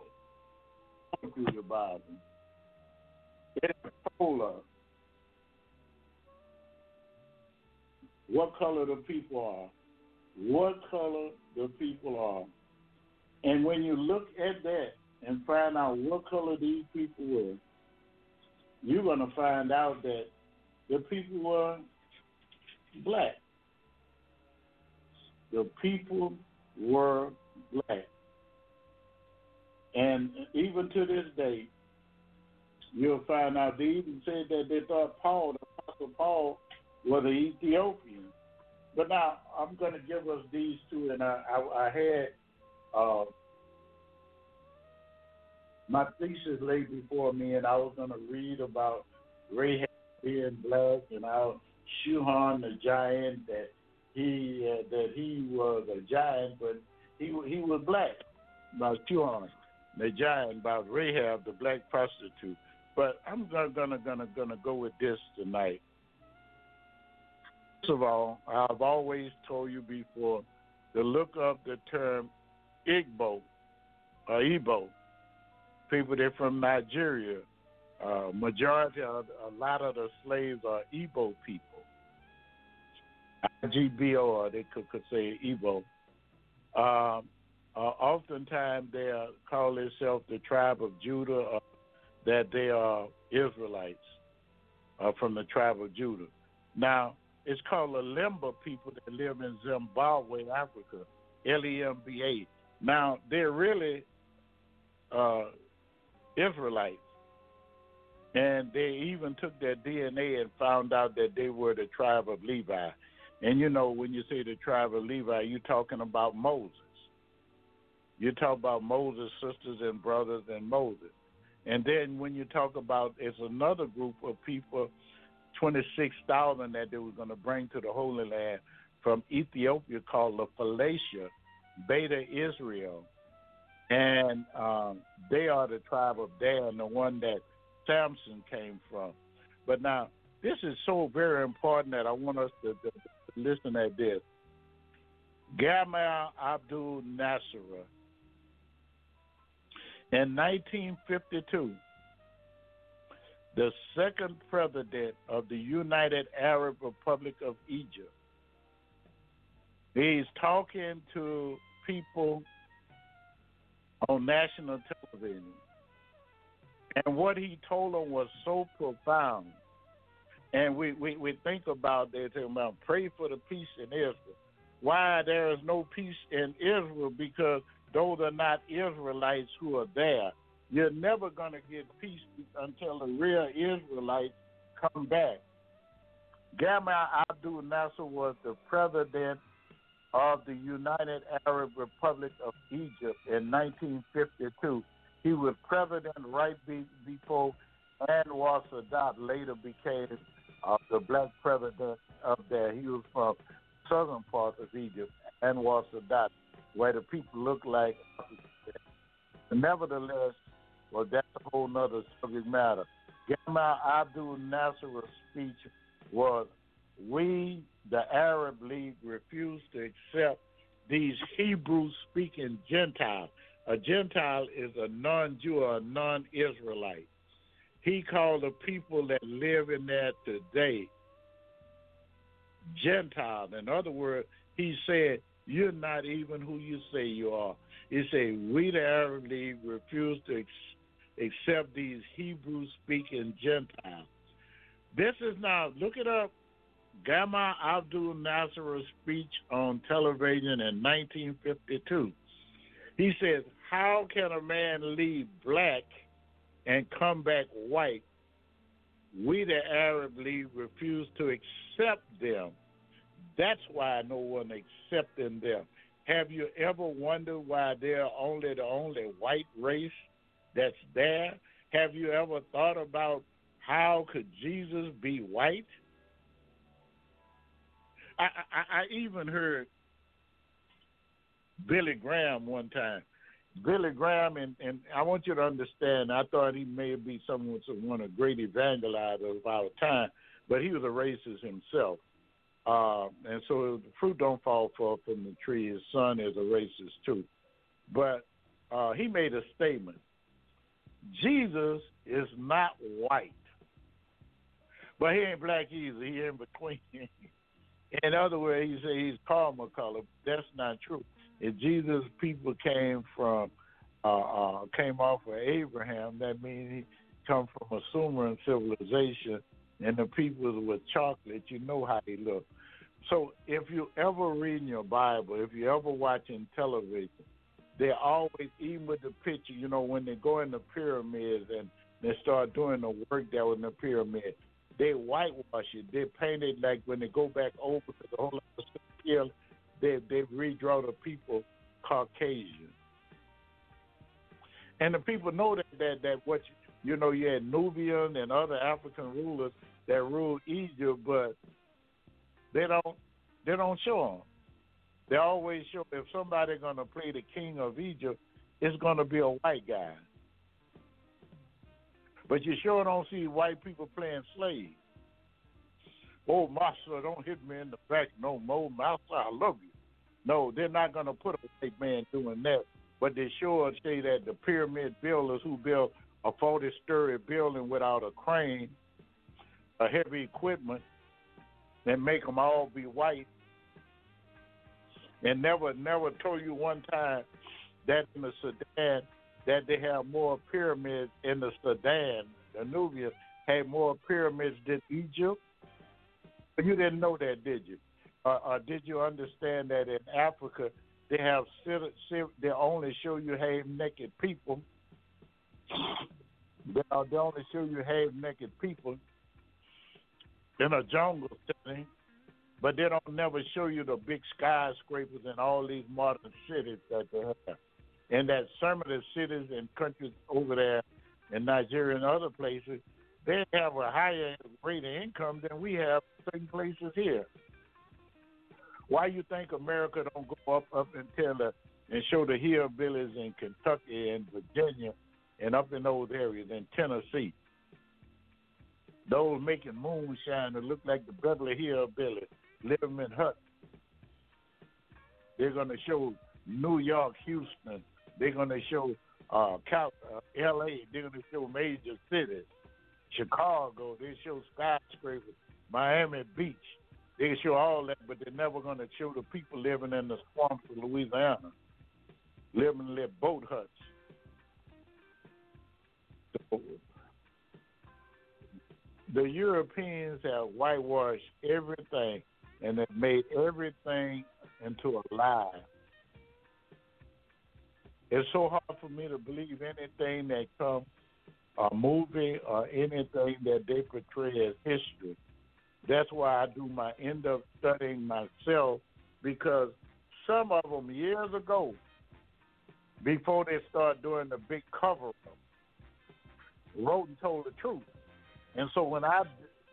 it told us what color the people are, and when you look at that and find out what color these people were, you're going to find out that the people were black. The people were black. And even to this day, you'll find out they even said that they thought the Apostle Paul, was an Ethiopian. But now I'm going to give us these two, and I had my thesis laid before me, and I was going to read about Rahab being black, and I'll shoehorn the giant that he was a giant, but he was black. About shoehorn the giant about Rahab, the black prostitute. But I'm gonna go with this tonight. First of all, I've always told you before to look up the term Igbo or Igbo. People that from Nigeria. Majority of a lot of the slaves are Igbo people. IGBO, or they could say Igbo. Oftentimes they call themselves the tribe of Judah, that they are Israelites from the tribe of Judah. Now, it's called the Lemba people that live in Zimbabwe, Africa, Lemba. Now, they're really Israelites. And they even took their DNA and found out that they were the tribe of Levi. And you know, when you say the tribe of Levi, you're talking about Moses. You talk about Moses' sisters and brothers and Moses. And then when you talk about, it's another group of people, 26,000 that they were going to bring to the Holy Land from Ethiopia called the Phalasha, Beta Israel. And they are the tribe of Dan, the one that Samson came from. But now, this is so very important that I want us to listen at this. Gamal Abdel Nasser, in 1952, the second president of the United Arab Republic of Egypt, he's talking to people on national television. And what he told them was so profound. And we think about, they're talking about pray for the peace in Israel. Why there is no peace in Israel? Because those are not Israelites who are there. You're never going to get peace until the real Israelites come back. Gamal Abdel Nasser was the president of the United Arab Republic of Egypt in 1952. He was president right before Anwar Sadat later became the black president of there. He was from southern part of Egypt, Anwar Sadat, where the people look like. Nevertheless, well, that's a whole nother subject matter. Gamal Abdel Nasser's speech was, we, the Arab League, refuse to accept these Hebrew-speaking Gentiles. A Gentile is a non-Jew or a non-Israelite. He called the people that live in there today Gentiles. In other words, he said, you're not even who you say you are. He said, we, the Arab League, refuse to accept these Hebrew-speaking Gentiles. This is now, look it up, Gamal Abdel Nasser's speech on television in 1952. He says, how can a man leave black and come back white? We, the Arab League, refuse to accept them. That's why no one accepting them. Have you ever wondered why they're the only white race that's there? Have you ever thought about how could Jesus be white? I even heard Billy Graham one time. Billy Graham, and I want you to understand, I thought he may be one of the great evangelizers of our time, but he was a racist himself. And so the fruit don't fall far from the tree. His son is a racist too. But he made a statement. Jesus is not white. But he ain't black either. He in between. In other words, he said he's caramel color. That's not true. If Jesus' people came off of Abraham, that means he come from a Sumerian civilization, and the people with chocolate, you know how they look. So if you ever read in your Bible, if you ever watching television, they always, even with the picture, you know, when they go in the pyramids and they start doing the work that was in the pyramid, they whitewash it. They paint it like when they go back over to the whole other they redraw the people Caucasian. And the people know that what you know, you had Nubian and other African rulers that ruled Egypt, but they don't show them. They always show if somebody's gonna play the king of Egypt, it's gonna be a white guy. But you sure don't see white people playing slaves. Oh, master, don't hit me in the back no more. Master, I love you. No, they're not going to put a white man doing that. But they sure say that the pyramid builders who built a 40-story building without a crane, a heavy equipment, and make them all be white, and never told you one time that in the Sudan that they have more pyramids in the Sudan. The Nubians had more pyramids than Egypt. But you didn't know that, did you? Did you understand that in Africa they have they only show you half-naked people? They only show you half-naked people in a jungle setting, but they don't never show you the big skyscrapers in all these modern cities that they have. And that some of the cities and countries over there in Nigeria and other places, they have a higher rate of income than we have in certain places here. Why you think America don't go up and show the hillbillies in Kentucky and Virginia and up in those areas in Tennessee? Those making moonshine that look like the Beverly Hillbillies living in huts. They're going to show New York, Houston. They're going to show L.A. They're going to show major cities. Chicago, they show skyscrapers. Miami Beach, they show all that, but they're never going to show the people living in the swamps of Louisiana, living in their boat huts. So, the Europeans have whitewashed everything, and they've made everything into a lie. It's so hard for me to believe anything that comes a movie or anything that they portray as history. That's why I end up studying myself, because some of them years ago, before they start doing the big cover-up, wrote and told the truth. And so when I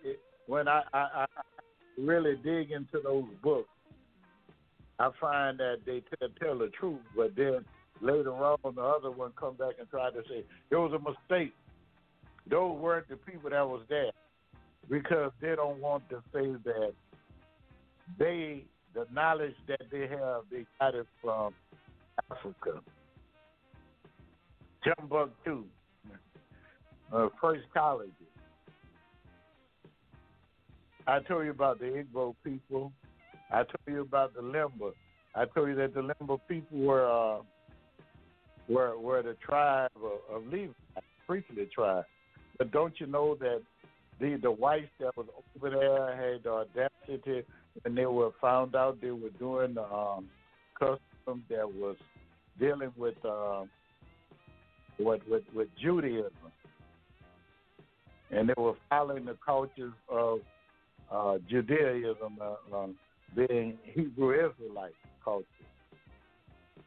really dig into those books, I find that they tell the truth, but then later on the other one come back and try to say it was a mistake. Those weren't the people that was there, because they don't want to say that the knowledge that they have, they got it from Africa. Timbuktu, first colleges. I told you about the Igbo people. I told you about the Limba. I told you that the Limba people were the tribe of Levi, priestly tribe. But don't you know that the whites that was over there had the audacity when they were found out they were doing the custom that was dealing with Judaism, and they were following the cultures of Judaism, being Hebrew Israelite culture.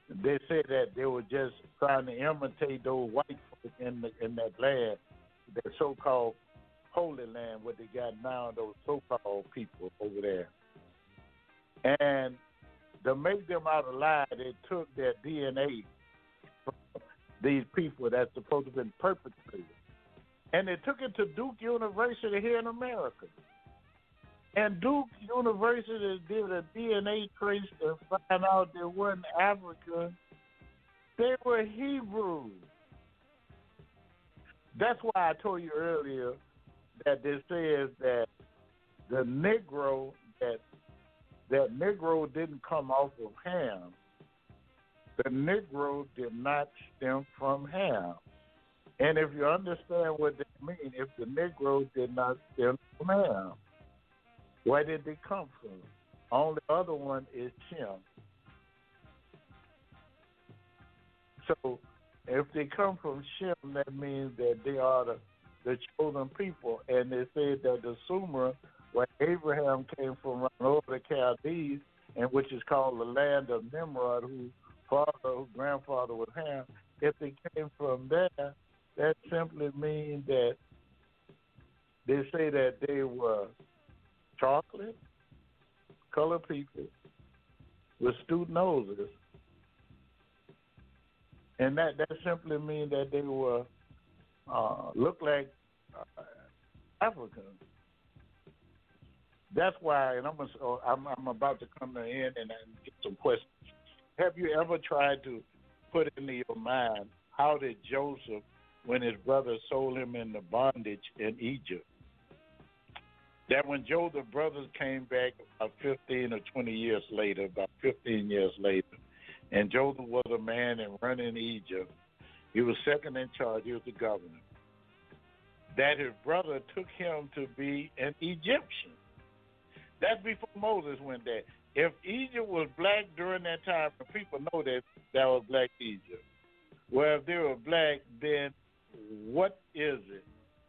They said that they were just trying to imitate those white folk in that land, that so-called Holy Land, what they got now, those so-called people over there. And to make them out alive, they took their DNA from these people that's supposed to have been perpetrated. And they took it to Duke University here in America. And Duke University did a DNA trace to find out they weren't African. They were Hebrew. That's why I told you earlier that this says that the Negro, that Negro didn't come off of Ham. The Negro did not stem from Ham. And if you understand what that means, if the Negro did not stem from Ham, where did they come from? Only other one is Shem. So if they come from Shem, that means that they are the chosen people. And they said that the Sumer, where Abraham came from around over the Chaldees, and which is called the land of Nimrod, whose grandfather was Ham, if they came from there, that simply means that they say that they were chocolate colored people with astute noses. And that simply means that they were look like Africans. That's why, and I'm about to come to the end and get some questions. Have you ever tried to put into your mind how did Joseph, when his brothers sold him into bondage in Egypt, that when Joseph's brothers came back about 15 or 20 years later, about 15 years later, and Joseph was a man and running Egypt, he was second in charge, he was the governor, that his brother took him to be an Egyptian. That's before Moses went there. If Egypt was black during that time, people know that was black Egypt. Well, if they were black, then what is it?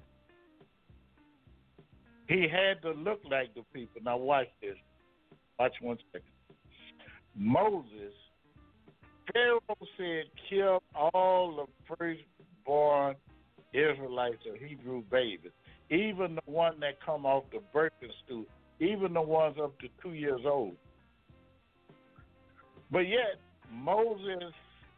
He had to look like the people. Now watch this. Watch 1 second. Moses, Pharaoh said, kill all the firstborn Israelites or Hebrew babies, even the one that come off the birthing stool, even the ones up to 2 years old. But yet, Moses'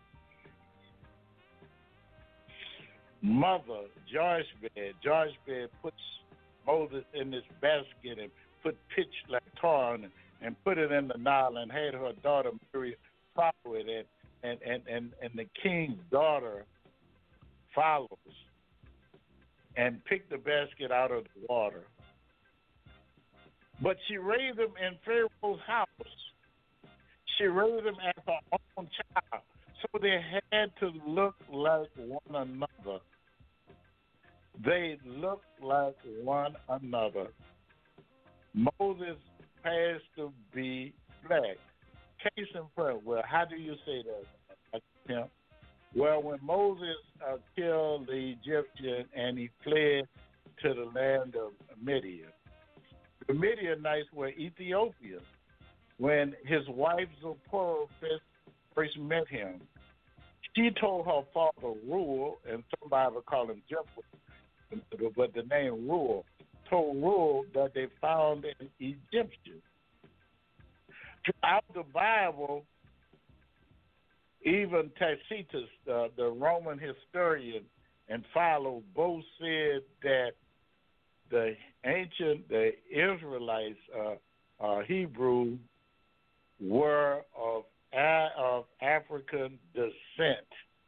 mother, Jochebed puts Moses in this basket and put pitch like tar on it and put it in the Nile and had her daughter Miriam follow it, and the king's daughter follows and picked the basket out of the water. But she raised him in Pharaoh's house. She raised him as her own child. So they had to look like one another. They looked like one another. Moses passed to be black. Case in point, well, how do you say that? Well, when Moses killed the Egyptian and he fled to the land of Midian, the Midianites were Ethiopians. When his wife Zipporah first met him, she told her father Reuel, and some Bible call him Jephthah, but the name Reuel, told Reuel that they found an Egyptian. Throughout the Bible, even Tacitus, the Roman historian, and Philo both said that the Israelites, Hebrew, were of African descent.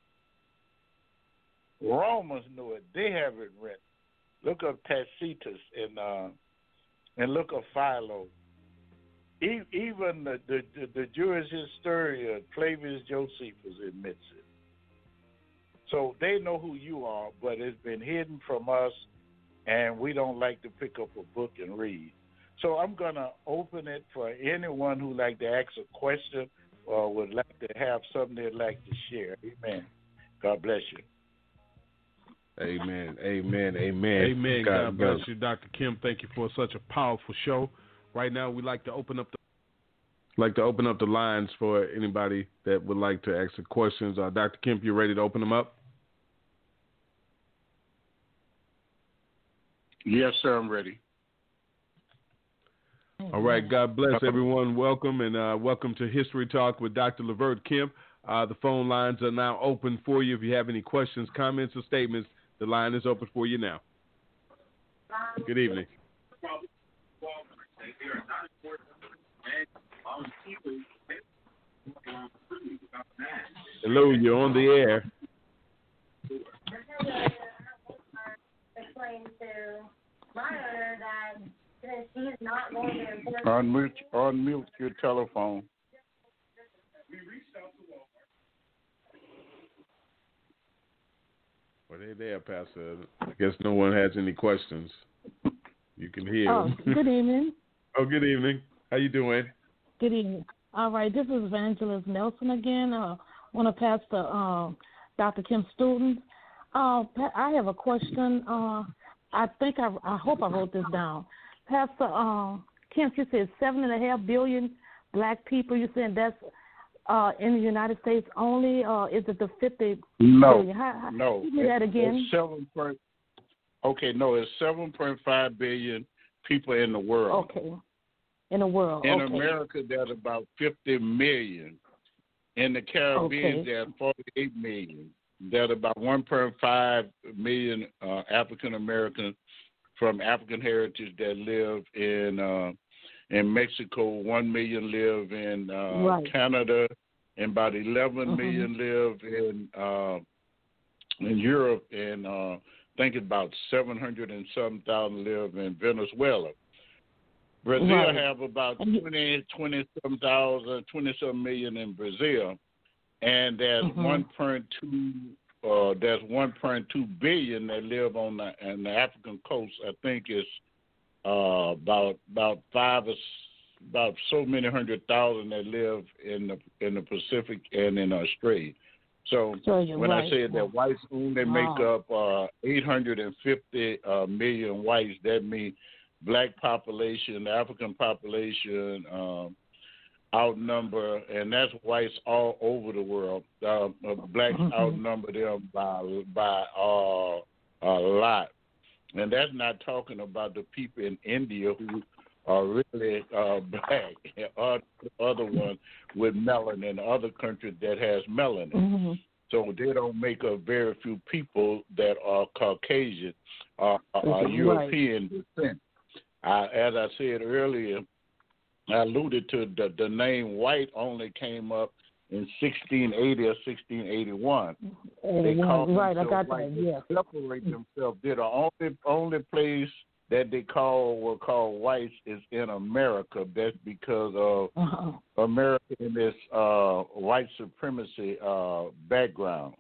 Romans knew it. They have it written. Look up Tacitus and look up Philo. Even the Jewish historian Flavius Josephus admits it. So they know who you are, but it's been hidden from us, and we don't like to pick up a book and read. So I'm going to open it for anyone who like to ask a question or would like to have something they'd like to share. Amen. God bless you. Amen. Amen. Amen. Amen. God bless you, Dr. Kemp. Thank you for such a powerful show. Right now, we'd like to open up I'd like to open up the lines for anybody that would like to ask the questions. Dr. Kemp, you ready to open them up? Yes, sir, I'm ready. All right, God bless everyone. Welcome, and welcome to History Talk with Dr. Lavert Kemp. The phone lines are now open for you. If you have any questions, comments, or statements, the line is open for you now. Good evening. Hello, you're on the air. Explain to my owner that since he's not going to enforce... Unmute your telephone. Well, they're there, Pastor. I guess no one has any questions. You can hear. Oh, good evening. Oh, good evening. How you doing? Good evening. All right, this is Evangelist Nelson again. One of Pastor Dr. Kemp's students. I have a question. I hope I wrote this down. Pastor Kemp, you said 7.5 billion black people. You said that's in the United States only, or is it the 50 billion? No. Can you do that again? It's 7.5 billion people in the world. Okay. In the world. In America, there's about 50 million. In the Caribbean, there's 48 million. There's about 1.5 million African Americans from African heritage that live in Mexico. 1 million live in Canada, and about 11 million live in Europe, and I think about 700 and some thousand live in Venezuela. Brazil have about 20 some million in Brazil, and there's 1.2 billion that live on the African coast. I think it's about so many 100,000 that live in the Pacific and in Australia. So when I said that whites only make up 850 million whites, that means black population, African population outnumber, and that's whites all over the world. Blacks outnumber them by a lot. And that's not talking about the people in India who are really black, and other ones with melanin, other countries that has melanin. So they don't make up very few people that are Caucasian or European descent. As I said earlier, I alluded to the name white only came up in 1680 or 1681. They called themselves white. They separate themselves. They're the only place that they were called whites is in America. That's because of America in this white supremacy background.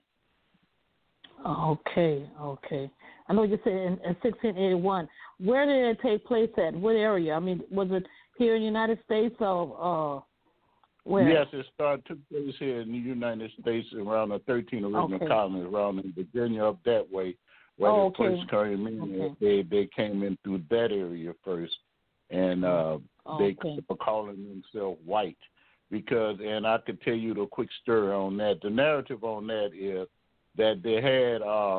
Okay. I know you said in 1681. Where did it take place at? What area? I mean, was it here in the United States or where? Yes, took place here in the United States around the 13 original colonies, around in Virginia up that way. Where they first came in, they came in through that area first, and they were calling themselves white because, and I could tell you the quick story on that. The narrative on that is that they had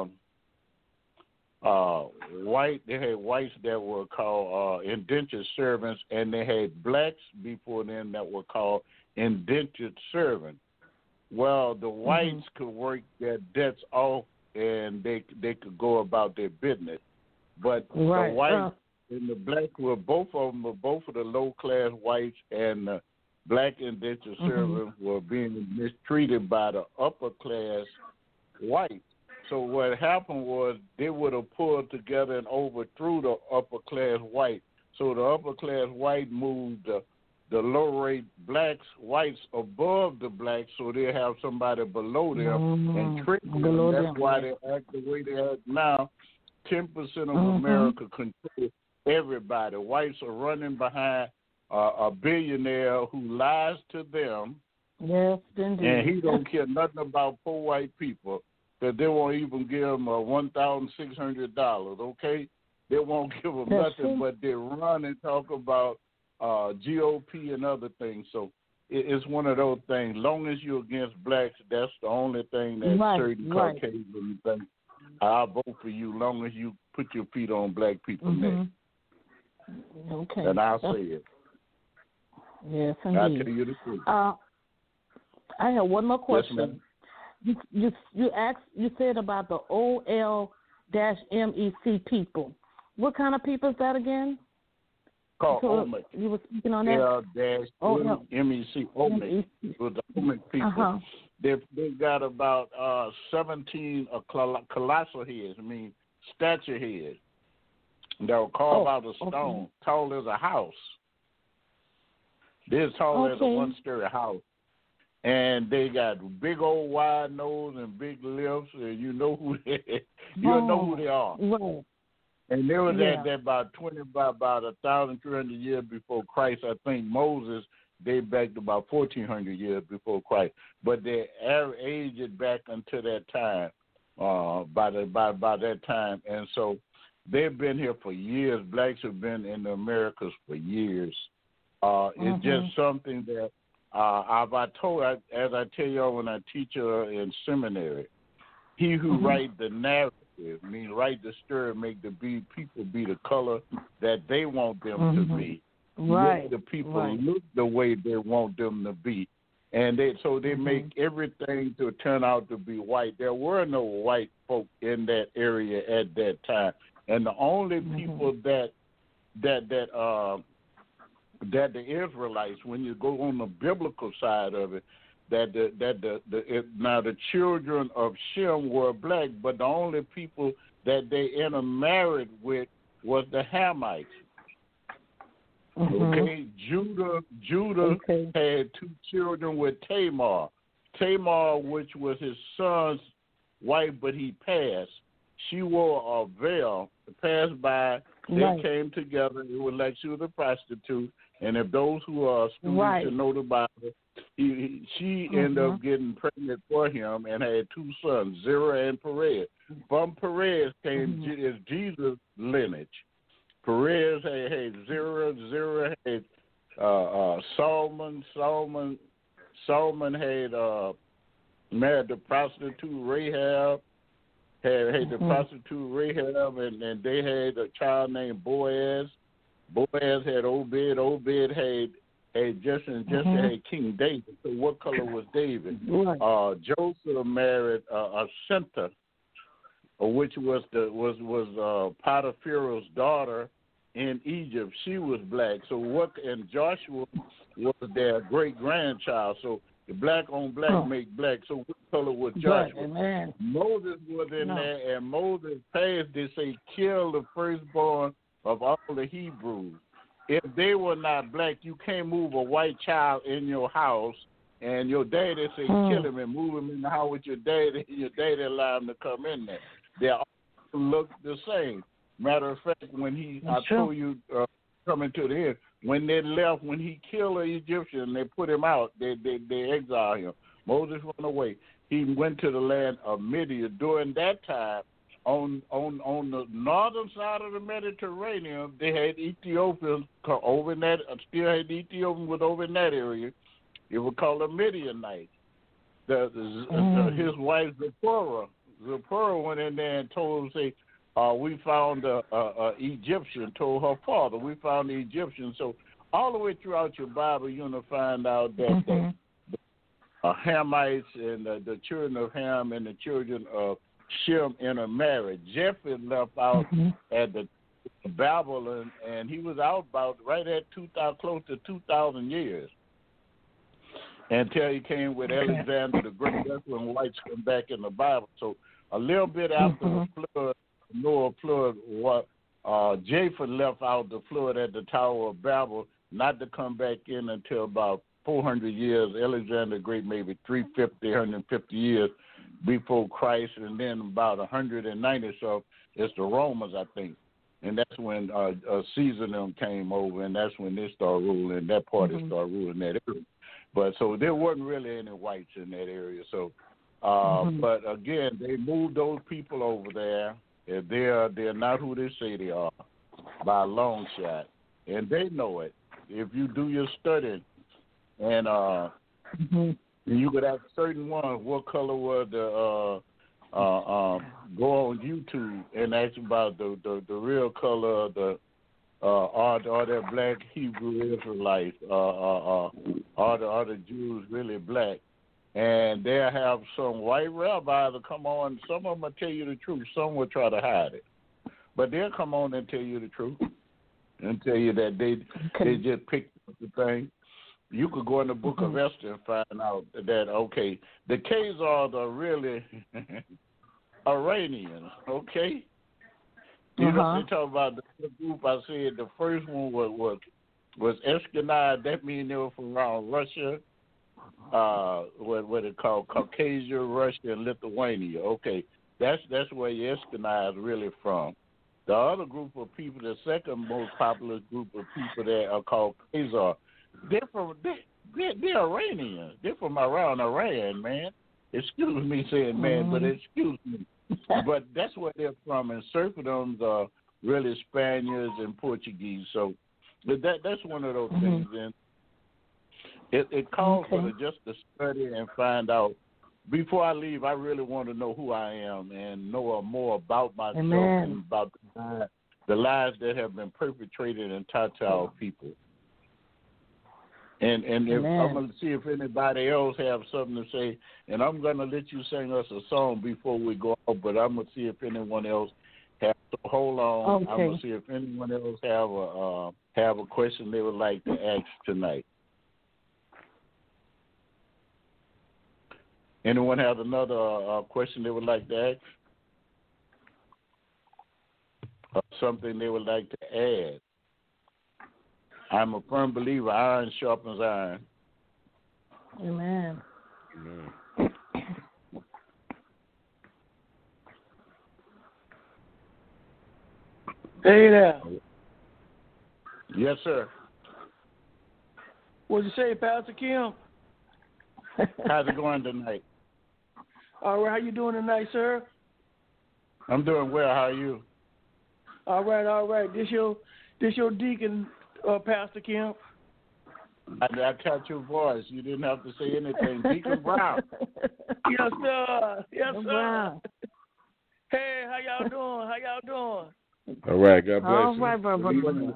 whites that were called indentured servants, and they had blacks before them that were called indentured servants. Well, the whites could work their debts off, and they could go about their business. But the whites and the black were both of the low-class whites and the black indentured servants were being mistreated by the upper-class whites. So what happened was they would have pulled together and overthrew the upper-class white. So the upper-class white moved the low-rate whites above the blacks, so they have somebody below them and trick them. That's why they act the way they act now. 10% of America controls everybody. Whites are running behind a billionaire who lies to them. Yes, indeed. And he don't care nothing about poor white people, because they won't even give them $1,600, okay? They won't give them nothing, but they run and talk about GOP and other things. So it's one of those things. Long as you're against blacks, that's the only thing that certain Caucasians think. I'll vote for you long as you put your feet on black people's neck. Okay. And I'll say it. Yes, indeed. I'll tell you the truth. I have one more question. Yes, you said about the OL-MEC people. What kind of people is that again? Called Olmec. You were speaking on that? L-MEC, Olmec. With the Olmec people. They got about 17 colossal heads, stature heads. They'll carve out of stone, tall as a house. They're tall as a one-story house. And they got big old wide nose and big lips, and you know who they are. Right. And they was at about 1,300 years before Christ. I think Moses, they back to about 1,400 years before Christ. But they aged it back until that time, by that time. And so they've been here for years. Blacks have been in the Americas for years. It's just something that as I tell y'all when I teach in seminary, he who writes the narrative, write the story, make the people be the color that they want them to be. Right. Make the people look the way they want them to be. And they make everything to turn out to be white. There were no white folk in that area at that time. And the only people that the Israelites, when you go on the biblical side of it, now the children of Shem were black, but the only people that they intermarried with was the Hamites. Okay, Judah had 2 children with Tamar. Tamar, which was his son's wife, but he passed. She wore a veil. Passed by, they came together. It was like she was a prostitute. And if those who are students and know the Bible, she ended up getting pregnant for him and had 2 sons, Zerah and Perez. From Perez came is Jesus' lineage. Perez had Zerah had Solomon had married the prostitute Rahab, had the prostitute Rahab, and they had a child named Boaz. Boaz had Obed had Jesse, and Jesse had King David. So what color was David? Joseph married Shenta, which was Potiphar's daughter in Egypt. She was black. So and Joshua was their great grandchild. So the black on black make black. So what color was Joshua? Moses was in there, and Moses passed. They say kill the firstborn of all the Hebrews. If they were not black, you can't move a white child in your house, and your daddy say kill him and move him in the house with your daddy, and your daddy allow him to come in there. They all look the same. Matter of fact, when I told you coming to the end, when they left, when he killed an Egyptian, they put him out. They exiled him. Moses went away. He went to the land of Midian. During that time, on the northern side of the Mediterranean, they had Ethiopians over in that. Still had Ethiopians was over in that area. It was called the Midianites. His wife Zipporah went in there and told him, we found a Egyptian. Told her father, we found the Egyptian. So all the way throughout your Bible, you're gonna find out that the Hamites and the children of Ham and the children of Shem intermarried. Japheth left out at the Babylon, and he was out about right at close to 2,000 years until he came with Alexander the Great. That's when whites come back in the Bible. So a little bit after the flood, Noah flood, Japheth left out the flood at the Tower of Babel, not to come back in until about 400 years. Alexander the Great, maybe 150 years before Christ, and then about 190 or so, it's the Romans, I think. And that's when Caesar and them came over, and that's when they started ruling, that party started ruling that area. But so there wasn't really any whites in that area. So, but again, they moved those people over there. They're not who they say they are by a long shot, and they know it. If you do your studying, and you could have certain ones. What color was the go on YouTube and ask about the real color of the are the black Hebrew Israelites, are the Jews really black? And they'll have some white rabbis that come on. Some of them will tell you the truth. Some will try to hide it. But they'll come on and tell you the truth and tell you that they just picked up the thing. You could go in the book of Esther and find out that, okay, the Khazars are really Iranians, okay? You know, they talk about the group. I said the first one was Ashkenaz. That means they were from around Russia, what it called Caucasia, Russia, and Lithuania. Okay, that's where your Ashkenaz really from. The other group of people, the second most popular group of people that are called Khazar, they're Iranians. They're from around Iran, man. Excuse me saying man, but excuse me. But that's where they're from, and serfdoms are really Spaniards and Portuguese. So that's one of those things. And it calls for just to study and find out. Before I leave, I really want to know who I am and know more about myself and about the lies that have been perpetrated and taught to our people. And if I'm going to see if anybody else have something to say, and I'm going to let you sing us a song before we go out, but I'm going to see if anyone else have. So hold on. Okay. I'm going to see if anyone else have a question they would like to ask tonight. Anyone have another question they would like to ask? Or something they would like to add? I'm a firm believer, iron sharpens iron. Amen. Hey there. Yes, sir. What'd you say, Pastor Kim? How's it going tonight? All right, how you doing tonight, sir? I'm doing well. How are you? All right. This your deacon, Pastor Kim. I caught your voice. You didn't have to say anything. Deacon Brown. Yes, sir. Wow. Hey, how y'all doing? All right, God bless All you. right, brother.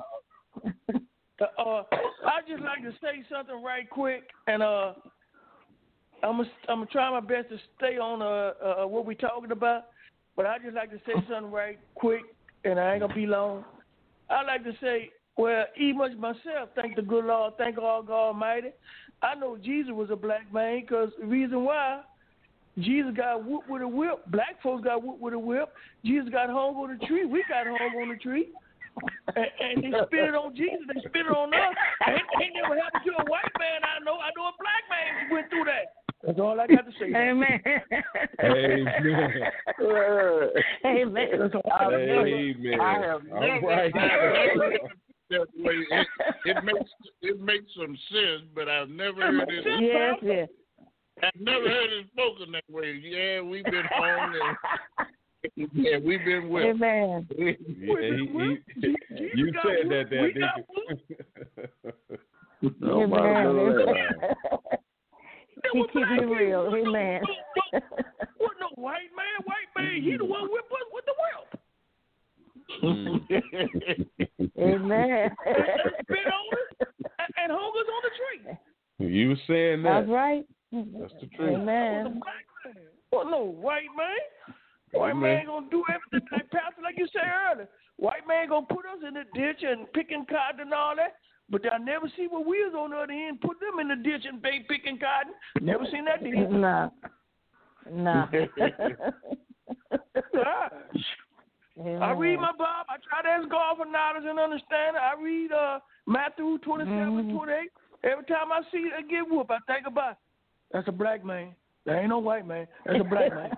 I'd just like to say something right quick, and I'm gonna try my best to stay on what we're talking about, but I just like to say something right quick, and I ain't gonna be long. I like to say, well, even myself, thank the good Lord, thank God Almighty. I know Jesus was a black man, because the reason why Jesus got whooped with a whip, black folks got whooped with a whip. Jesus got hung on the tree. We got hung on the tree. And they spit it on Jesus. They spit it on us. Ain't never happened to a white man I know. I know a black man went through that. That's all I got to say. Amen. Amen. Amen. I have never that way. It makes some sense, but I've never heard it. Yes. I've never heard it spoken that way. Yeah, we've been home and we've been with. Amen. You said that, Deacon. Oh my Lord. He keep it real. Amen. What no white man? He the one whip us with the whip. Amen. Spit on us and hung us on the tree. You saying that? That's right. That's the truth. Amen. Well, no white man. White man gonna do everything, Pastor, like you said earlier. White man gonna put us in the ditch and picking cotton and all that. But I never see what we was on the other end, put them in the ditch and picking cotton. Never seen that deal. No. I read my Bible. I try to ask God for knowledge and understanding. I read Matthew 27, 28. Every time I see it, I get whooped. I think about it. That's a black man. That ain't no white man. That's a black man.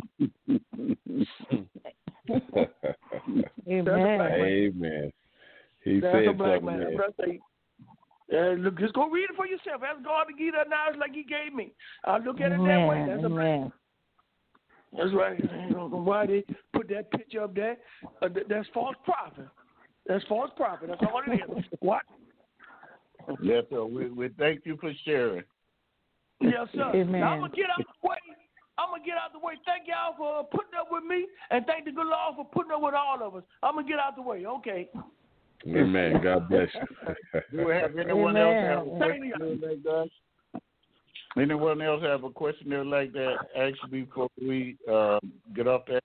Amen. He That's said a black something. Man. Look, just go read it for yourself. Ask God to give you that knowledge like He gave me. I look at it that way. That's a black man. That's right. Why they put that picture up there? That's false prophet. That's false prophet. That's all it is. What? Yes, sir. We thank you for sharing. Yes, sir. Amen. Now, I'm going to get out the way. Thank y'all for putting up with me, and thank the good Lord for putting up with all of us. I'm going to get out the way. Okay. Amen. God bless you. Do we have anyone else have a question like that? Anyone else have a question there like that? Actually, before we get off there.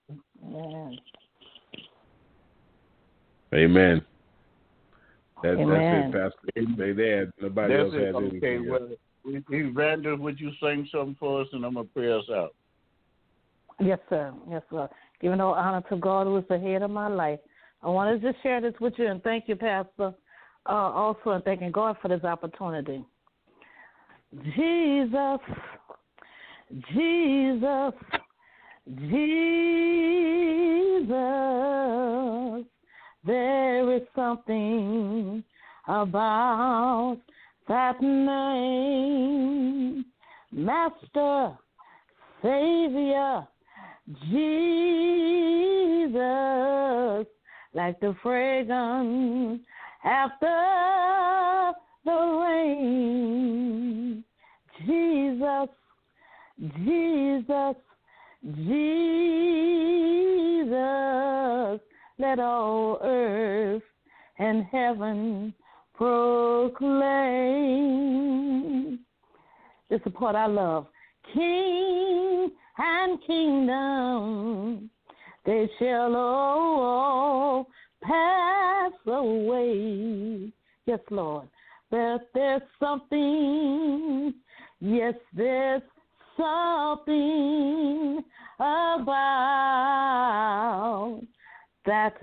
Amen. That's Amen. it, Pastor. Stay there. Nobody else has anything. Okay, well, Evander, would you sing something for us, and I'm going to pray us out? Yes, sir. Yes, sir. Giving all honor to God who is the head of my life. I want to just share this with you, and thank you, Pastor, also, and thanking God for this opportunity. Jesus, Jesus, Jesus, there is something about that name, Master, Savior, Jesus, like the fragrance after the rain. Jesus, Jesus, Jesus, let all earth and heaven proclaim. This is the part I love. King and kingdom, they shall all pass away. Yes, Lord. But there's something, yes, there's something about that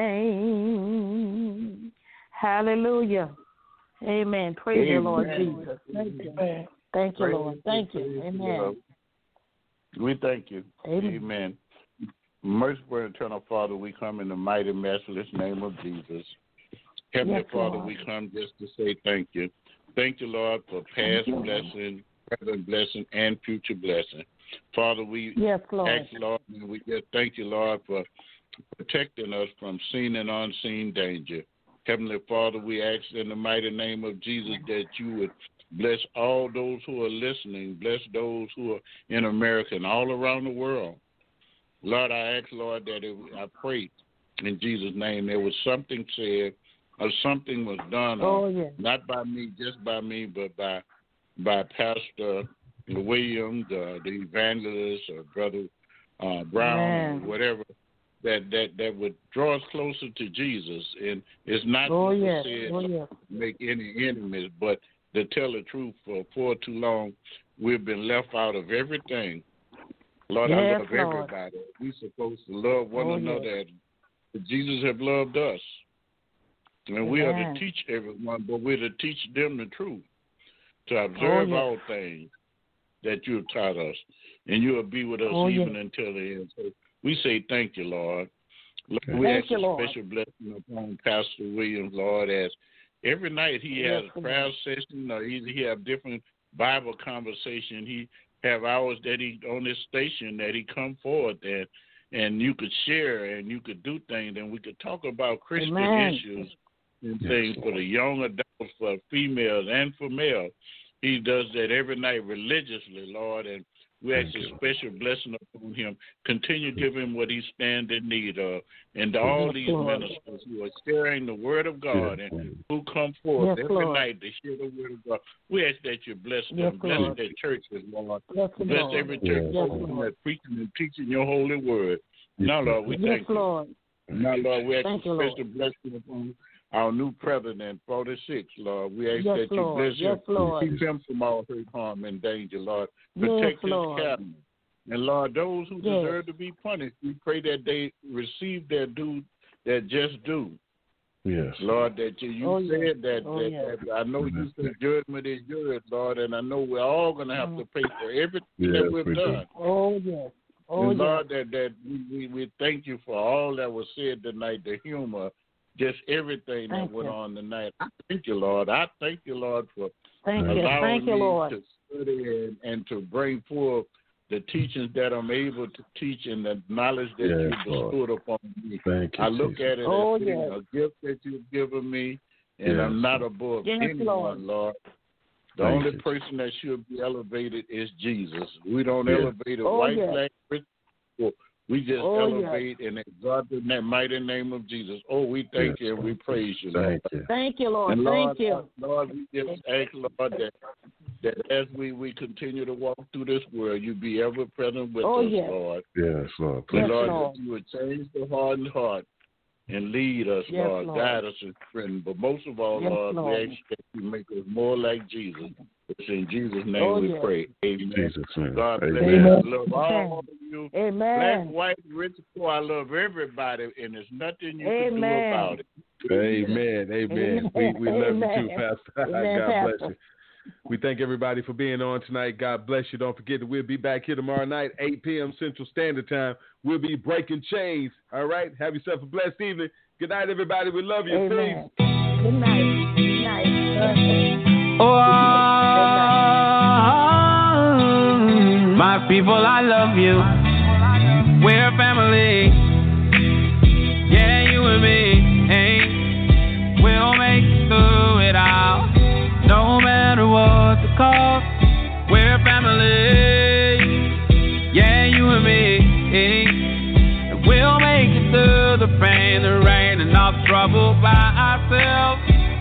name. Hallelujah. Amen. Praise you, Lord Jesus. Thank you. Thank you, Lord. Thank you. Amen. We thank you. Amen. Amen. Merciful and eternal Father, we come in the mighty, matchless name of Jesus. Heavenly Father, we come just to say thank you. Thank you, Lord, for past blessing, present blessing, and future blessing. Father, we ask, Lord, and we just thank you, Lord, for protecting us from seen and unseen danger. Heavenly Father, we ask in the mighty name of Jesus that you would bless all those who are listening, bless those who are in America and all around the world. Lord, I ask, Lord, that I pray in Jesus' name there was something said or something was done, not by me, just by me, but by Pastor Williams, the evangelist, or Brother Brown, or whatever, that would draw us closer to Jesus. And it's not to make any enemies, but to tell the truth. For too long, we've been left out of everything. Lord, I love everybody. We're supposed to love one another as Jesus have loved us. And we are to teach everyone, but we're to teach them the truth, to observe all things that you have taught us, and you will be with us even until the end. So we say thank you, Lord. We ask a special blessing upon Pastor Williams, Lord, as every night he has a prayer session, or he have different Bible conversation. He have hours that he on this station that he come forward and you could share and you could do things, and we could talk about Christian issues and things for the young adults, for females and for males. He does that every night religiously, Lord, and we ask a special blessing upon him. Continue to give him what he stands in need of. And to all these ministers who are sharing the word of God and who come forth every night to share the word of God, we ask that you bless them. Bless their churches, Lord. Bless every church that's preaching and teaching your holy word. Now, Lord, we thank you. Now, Lord, we ask a special blessing upon our new president, 46, Lord. We ask that you bless him. Keep him from all hurt, harm, and danger, Lord. Protect his cabinet. And, Lord, those who deserve to be punished, we pray that they receive their due, their just due. Yes. Lord, that you said that I know you said judgment is yours, Lord, and I know we're all going to have to pay for everything that we've done. Lord, that we thank you for all that was said tonight, the humor, just everything that went on tonight. I thank you, Lord. I thank you, Lord, for allowing me to study and to bring forth the teachings that I'm able to teach and the knowledge that you bestowed upon me. Thank you, I look at it as a gift that you've given me, and I'm not above anyone, Lord. The Thank only you. person that should be elevated is Jesus. We don't elevate a white, black, rich, poor. We just elevate and exalt in that mighty name of Jesus. Oh, we thank you and we praise you, Lord. Thank you. Thank you, Lord. And Thank you. Lord, we just ask, Lord, that as we continue to walk through this world, you be ever present with us, Lord. Yes, Lord. And Lord, that you would change the hardened heart and lead us, Lord, guide us and strengthen. But most of all, Lord, we ask that you make us more like Jesus. It's in Jesus' name we pray. Amen. Jesus' name. God bless Amen. you. I love all of you. Amen. Black, white, rich, poor. I love everybody, and there's nothing you can do about it. Amen. Amen. We love you too, Pastor. Amen, God Pastor. bless you. We thank everybody for being on tonight. God bless you. Don't forget that we'll be back here tomorrow night, 8 p.m. Central Standard Time. We'll be breaking chains. All right? Have yourself a blessed evening. Good night, everybody. We love you. Amen. Peace. Good night. Good night. My people, I love you. We're family. Yeah, you and me. Hey, we'll make it through it all. No matter what the cost, we're family. Yeah, you and me. Hey, we'll make it through the pain, the rain, and all the trouble by ourselves.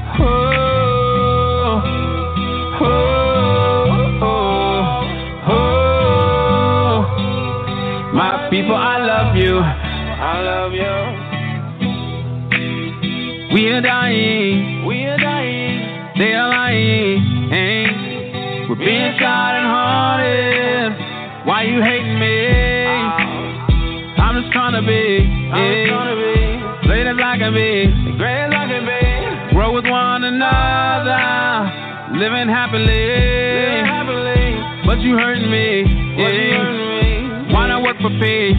My people, I love you. I love you. We are dying. We are dying. They are lying. Hey. We're being shot and haunted. Why you hating me? I'm just trying to be. Straight as I can be. Great as I can be. Grow with one another. Living happily. But you hurting me. Why not work for peace?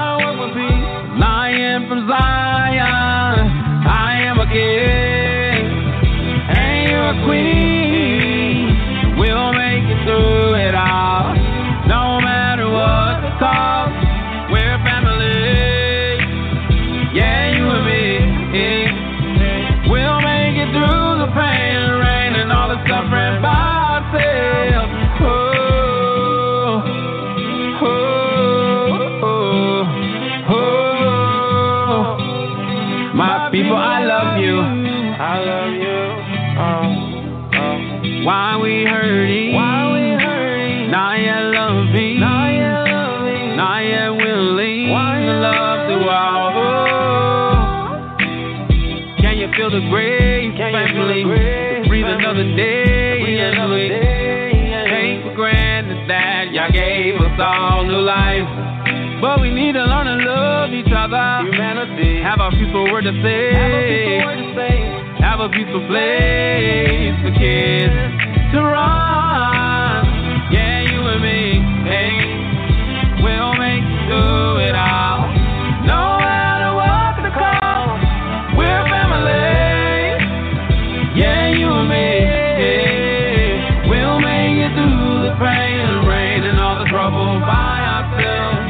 Lion from Zion, I am a king, and you're a queen. We'll make it through it all, no matter what the cost. We're family, yeah, you and me. We'll make it through the pain, the rain, and all the suffering by ourselves. People, I love you. I love you. Why we hurting? Now you're loving. Now you're willing to love through all. Can you feel the grace, family? Breathe another day. Take for granted that y'all gave us all new life. But we need to learn to love each other. Humanity. Have a peaceful word to say. Have a peaceful place for kids to run. Yeah, you and me. Hey, we'll make it through it all. No matter what the cost, we're family. Yeah, you and me. Hey, we'll make it through the pain and rain and all the trouble by ourselves.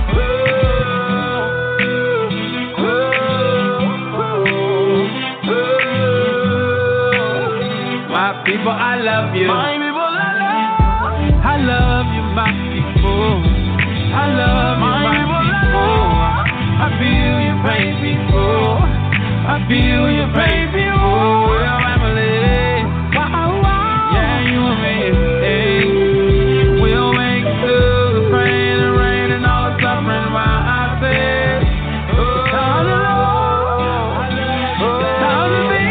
People, I love you. My people, I love you, my people. I love you, my people. I feel your pain, people. I feel your pain, people. We're family. Yeah, you and me. Hey. We'll make it through the pain and rain and all the suffering while I say, it's time to love. It's time to be.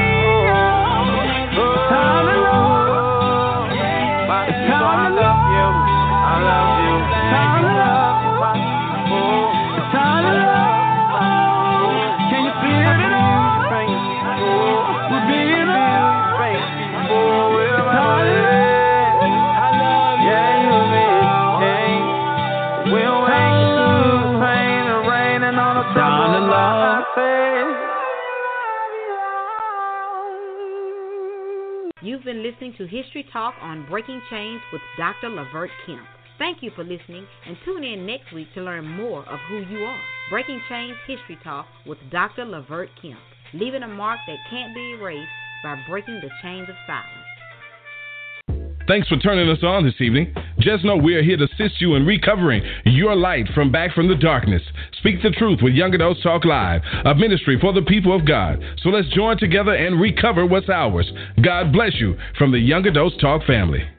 You've been listening to History Talk on Breaking Chains with Dr. Lavert Kemp. Thank you for listening, and tune in next week to learn more of who you are. Breaking Chains History Talk with Dr. Lavert Kemp. Leaving a mark that can't be erased, by breaking the chains of silence. Thanks for turning us on this evening. Just know we are here to assist you in recovering your light from back from the darkness. Speak the truth with Young Adults Talk Live, a ministry for the people of God. So let's join together and recover what's ours. God bless you from the Young Adults Talk family.